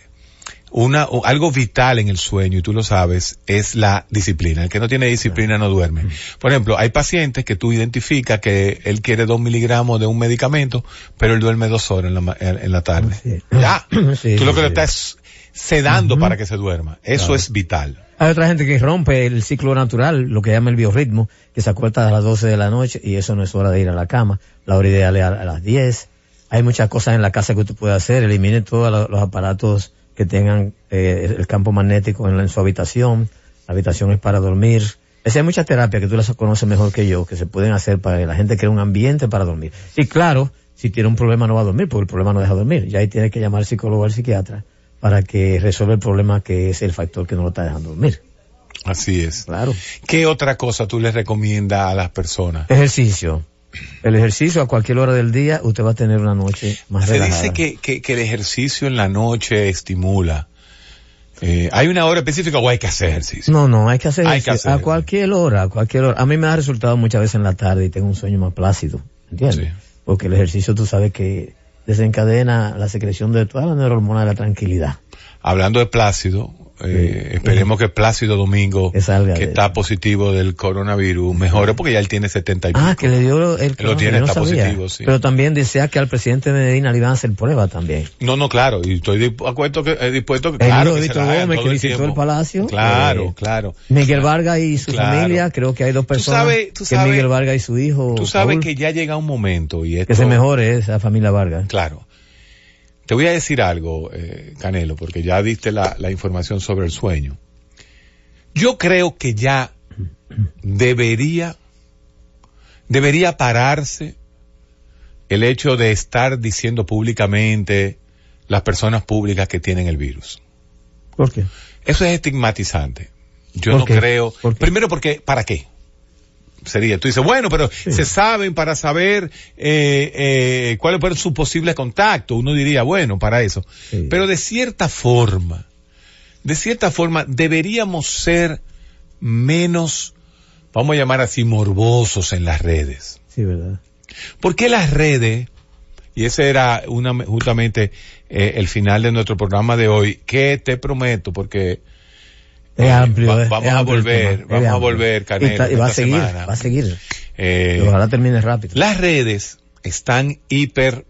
[SPEAKER 2] una o, algo vital en el sueño, y tú lo sabes, es la disciplina. El que no tiene disciplina no duerme. Por ejemplo, hay pacientes que tú identificas que él quiere dos miligramos de un medicamento, pero él duerme dos horas en la, en, en la tarde. Sí. Ya, sí, tú lo que sí. le estás sedando uh-huh. para que se duerma. Eso claro. es vital.
[SPEAKER 3] Hay otra gente que rompe el ciclo natural, lo que llama el biorritmo, que se acuesta a las doce de la noche y eso no es hora de ir a la cama. La hora ideal es a las diez. Hay muchas cosas en la casa que usted puede hacer. Elimine todos los aparatos que tengan eh, el campo magnético en, la, en su habitación. La habitación es para dormir. Es hay muchas terapias que tú las conoces mejor que yo, que se pueden hacer para que la gente cree un ambiente para dormir. Y claro, si tiene un problema no va a dormir, porque el problema no deja dormir. Ya ahí tiene que llamar al psicólogo o al psiquiatra para que resuelva el problema que es el factor que no lo está dejando dormir.
[SPEAKER 2] Así es.
[SPEAKER 3] Claro.
[SPEAKER 2] ¿Qué otra cosa tú les recomiendas a las personas?
[SPEAKER 3] Ejercicio. El ejercicio a cualquier hora del día, usted va a tener una noche más
[SPEAKER 2] Se
[SPEAKER 3] relajada.
[SPEAKER 2] dice que, que, que el ejercicio en la noche estimula. Eh, ¿Hay una hora específica o hay que hacer ejercicio?
[SPEAKER 3] No, no, hay que hacer ejercicio.
[SPEAKER 2] Hay que hacer
[SPEAKER 3] a
[SPEAKER 2] ejercicio.
[SPEAKER 3] cualquier hora, a cualquier hora. A mí me da resultado muchas veces en la tarde y tengo un sueño más plácido. ¿Entiendes? Sí. porque el ejercicio tú sabes que desencadena la secreción de toda la neurohormona de la tranquilidad.
[SPEAKER 2] Hablando de Plácido, eh, sí, esperemos sí. que Plácido Domingo, que, que está positivo del coronavirus, mejore, porque ya él tiene setenta y pico.
[SPEAKER 3] Ah, que le dio el
[SPEAKER 2] Él lo tiene,
[SPEAKER 3] no
[SPEAKER 2] está
[SPEAKER 3] sabía.
[SPEAKER 2] positivo, sí.
[SPEAKER 3] Pero también decía que al presidente Medina le iban a hacer prueba también.
[SPEAKER 2] No, no, claro, y estoy dispuesto que, eh, dispuesto que,
[SPEAKER 3] el
[SPEAKER 2] claro,
[SPEAKER 3] que
[SPEAKER 2] Víctor Gómez,
[SPEAKER 3] que visitó el Palacio.
[SPEAKER 2] Claro,
[SPEAKER 3] eh,
[SPEAKER 2] claro.
[SPEAKER 3] Miguel Vargas y su
[SPEAKER 2] claro.
[SPEAKER 3] familia, creo que hay dos personas,
[SPEAKER 2] tú sabes, tú
[SPEAKER 3] que
[SPEAKER 2] sabes,
[SPEAKER 3] Miguel Vargas y su hijo.
[SPEAKER 2] Tú sabes
[SPEAKER 3] Paul,
[SPEAKER 2] que ya llega un momento y esto,
[SPEAKER 3] que se mejore esa familia Vargas.
[SPEAKER 2] Claro. Te voy a decir algo, eh, Canelo, porque ya diste la, la información sobre el sueño. Yo creo que ya debería, debería pararse el hecho de estar diciendo públicamente las personas públicas que tienen el virus.
[SPEAKER 3] ¿Por qué?
[SPEAKER 2] Eso es estigmatizante. Yo no
[SPEAKER 3] qué?
[SPEAKER 2] creo.
[SPEAKER 3] ¿Por qué?
[SPEAKER 2] Primero porque, ¿para qué? Sería, tú dices, bueno, pero sí. se saben para saber eh, eh, cuáles fueron sus posibles contactos. Uno diría, bueno, para eso. Sí. Pero de cierta forma, de cierta forma, deberíamos ser menos, vamos a llamar así, morbosos en las redes.
[SPEAKER 3] Sí, ¿verdad?
[SPEAKER 2] Porque las redes, y ese era una, justamente eh, el final de nuestro programa de hoy, que te prometo, porque
[SPEAKER 3] es amplio,
[SPEAKER 2] va,
[SPEAKER 3] es,
[SPEAKER 2] vamos
[SPEAKER 3] es
[SPEAKER 2] a
[SPEAKER 3] amplio
[SPEAKER 2] volver, vamos
[SPEAKER 3] amplio.
[SPEAKER 2] a volver, Canelo,
[SPEAKER 3] y, está, y va a seguir,
[SPEAKER 2] semana.
[SPEAKER 3] va a seguir.
[SPEAKER 2] Eh,
[SPEAKER 3] ojalá termine rápido.
[SPEAKER 2] Las redes están hiper,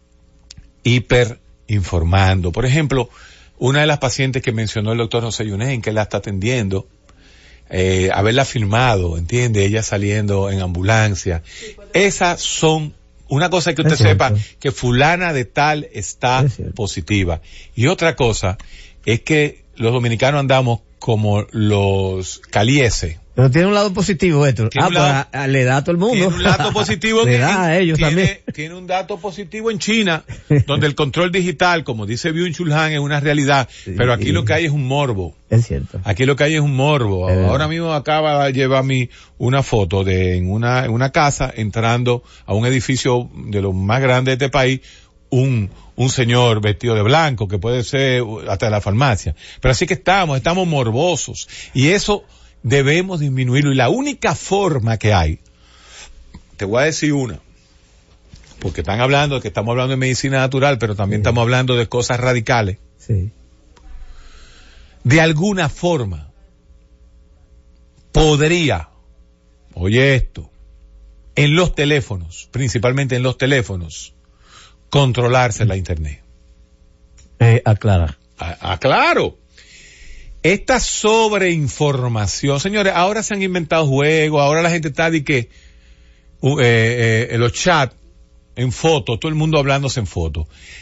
[SPEAKER 2] hiper informando. Por ejemplo, una de las pacientes que mencionó el doctor José Yunen, que la está atendiendo, eh, haberla filmado, ¿entiende? Ella saliendo en ambulancia. Esas son, una cosa que usted
[SPEAKER 3] es cierto.
[SPEAKER 2] sepa, que fulana de tal está positiva. Y otra cosa es que los dominicanos andamos como los calieses.
[SPEAKER 3] Pero tiene un lado positivo esto. Ah, lado, pues a, a, le da a todo el mundo.
[SPEAKER 2] Tiene un dato positivo.
[SPEAKER 3] le
[SPEAKER 2] en,
[SPEAKER 3] da a ellos
[SPEAKER 2] tiene,
[SPEAKER 3] también.
[SPEAKER 2] Tiene un dato positivo en China, donde el control digital, como dice Byung-Chul Han, es una realidad. Sí, pero aquí sí. lo que hay es un morbo.
[SPEAKER 3] Es cierto.
[SPEAKER 2] Aquí lo que hay es un morbo. Es Ahora mismo acaba de llevar a mí una foto de en una, en una casa, entrando a un edificio de los más grandes de este país, un, un señor vestido de blanco, que puede ser hasta de la farmacia. Pero así que estamos, estamos morbosos. Y eso debemos disminuirlo. Y la única forma que hay, te voy a decir una, porque están hablando de que estamos hablando de medicina natural, pero también sí. estamos hablando de cosas radicales.
[SPEAKER 3] Sí.
[SPEAKER 2] De alguna forma, podría, oye esto, en los teléfonos, principalmente en los teléfonos, controlarse la internet.
[SPEAKER 3] Eh, aclara.
[SPEAKER 2] Aclaro. Esta sobreinformación, señores, ahora se han inventado juegos, ahora la gente está de que uh, eh, eh, los chats en fotos, todo el mundo hablándose en fotos.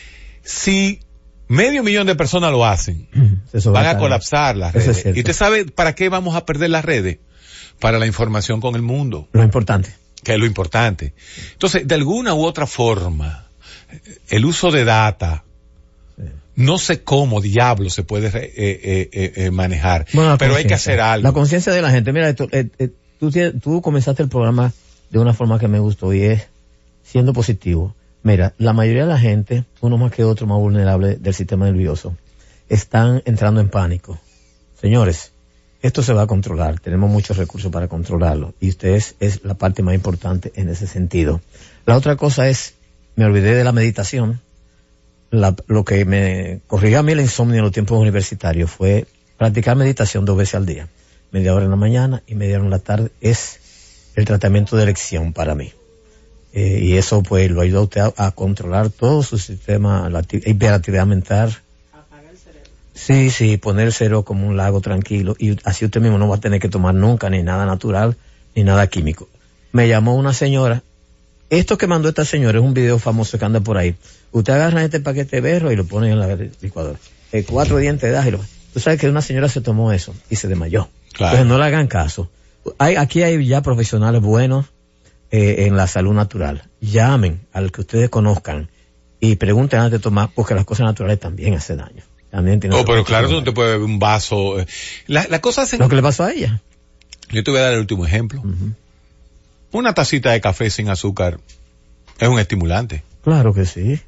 [SPEAKER 2] Si medio millón de personas lo hacen, van a colapsar las redes. Es ¿Y usted sabe para qué vamos a perder las redes? Para la información con el mundo.
[SPEAKER 3] Lo importante.
[SPEAKER 2] Que es lo importante. Entonces, de alguna u otra forma, el uso de data, sí. no sé cómo diablo se puede eh, eh, eh, manejar, bueno, pero hay que hacer algo.
[SPEAKER 3] La conciencia de la gente, mira, esto, eh, eh, tú, tú comenzaste el programa de una forma que me gustó y es siendo positivo. Mira, la mayoría de la gente, uno más que otro más vulnerable del sistema nervioso, están entrando en pánico. Señores, esto se va a controlar, tenemos muchos recursos para controlarlo y ustedes es la parte más importante en ese sentido. La otra cosa es, me olvidé de la meditación. La, lo que me corrigió a mí el insomnio en los tiempos universitarios fue practicar meditación dos veces al día. Media hora en la mañana y media hora en la tarde es el tratamiento de elección para mí. Eh, y eso pues lo ayuda a usted a, a controlar todo su sistema, la hiperactividad mental.
[SPEAKER 6] Apagar el cerebro.
[SPEAKER 3] Sí, sí, poner el cerebro como un lago tranquilo y así usted mismo no va a tener que tomar nunca ni nada natural ni nada químico. Me llamó una señora. Esto que mandó esta señora es un video famoso que anda por ahí. Usted agarra este paquete de berro y lo pone en la licuadora. Eh, cuatro dientes de ágilo. Tú sabes que una señora se tomó eso y se desmayó.
[SPEAKER 2] Claro.
[SPEAKER 3] Entonces no le hagan caso. Hay, aquí hay ya profesionales buenos eh, en la salud natural. Llamen al que ustedes conozcan y pregunten antes de tomar, porque las cosas naturales también hacen daño. También tienen.
[SPEAKER 2] Oh, pero claro, tú no te puedes beber un vaso. La, la cosa hacen...
[SPEAKER 3] Lo que le pasó a ella.
[SPEAKER 2] Yo te voy a dar el último ejemplo. Uh-huh. Una tacita de café sin azúcar es un estimulante.
[SPEAKER 3] Claro que sí.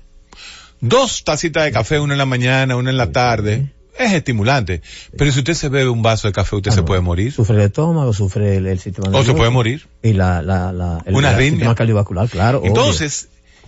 [SPEAKER 2] Dos tacitas de café, una en la mañana, una en la tarde, es estimulante. Pero si usted se bebe un vaso de café, usted ah, se no. puede morir.
[SPEAKER 3] Sufre el estómago, sufre el, el sistema nervioso.
[SPEAKER 2] O se puede morir.
[SPEAKER 3] Y la, la, la, el,
[SPEAKER 2] una
[SPEAKER 3] el
[SPEAKER 2] arritmia.
[SPEAKER 3] sistema cardiovascular, claro.
[SPEAKER 2] Entonces,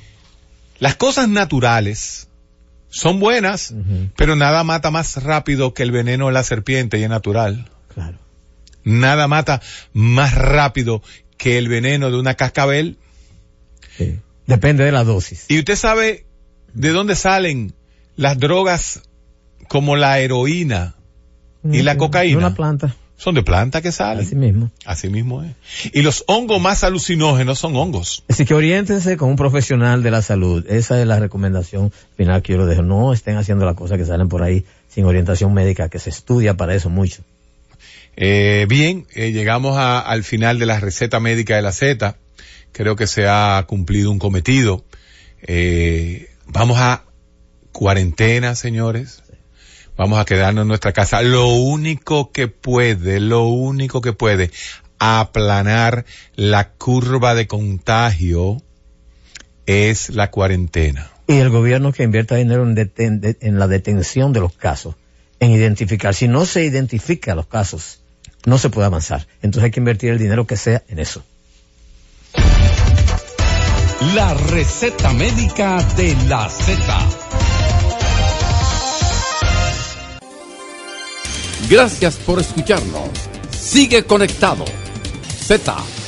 [SPEAKER 2] Las cosas naturales son buenas, uh-huh. pero nada mata más rápido que el veneno de la serpiente y es natural.
[SPEAKER 3] Claro.
[SPEAKER 2] Nada mata más rápido que el veneno de una cascabel.
[SPEAKER 3] Sí. Depende de la dosis.
[SPEAKER 2] Y usted sabe de dónde salen las drogas como la heroína uh-huh. y la cocaína.
[SPEAKER 3] De una planta.
[SPEAKER 2] Son de planta que salen.
[SPEAKER 3] Así mismo.
[SPEAKER 2] Así mismo es. Y los hongos más alucinógenos son hongos.
[SPEAKER 3] Así que oriéntense con un profesional de la salud. Esa es la recomendación final que yo les dejo. No estén haciendo las cosas que salen por ahí sin orientación médica, que se estudia para eso mucho.
[SPEAKER 2] Eh, bien, eh, llegamos a, al final de la receta médica de la Z. Creo que se ha cumplido un cometido. Eh, vamos a cuarentena, señores. Vamos a quedarnos en nuestra casa. Lo único que puede, lo único que puede aplanar la curva de contagio es la cuarentena.
[SPEAKER 3] Y el gobierno que invierta dinero en, deten- de, en la detención de los casos, en identificar. Si no se identifica los casos, no se puede avanzar. Entonces hay que invertir el dinero que sea en eso.
[SPEAKER 1] La receta médica de la Z. Gracias por escucharnos. Sigue conectado. Z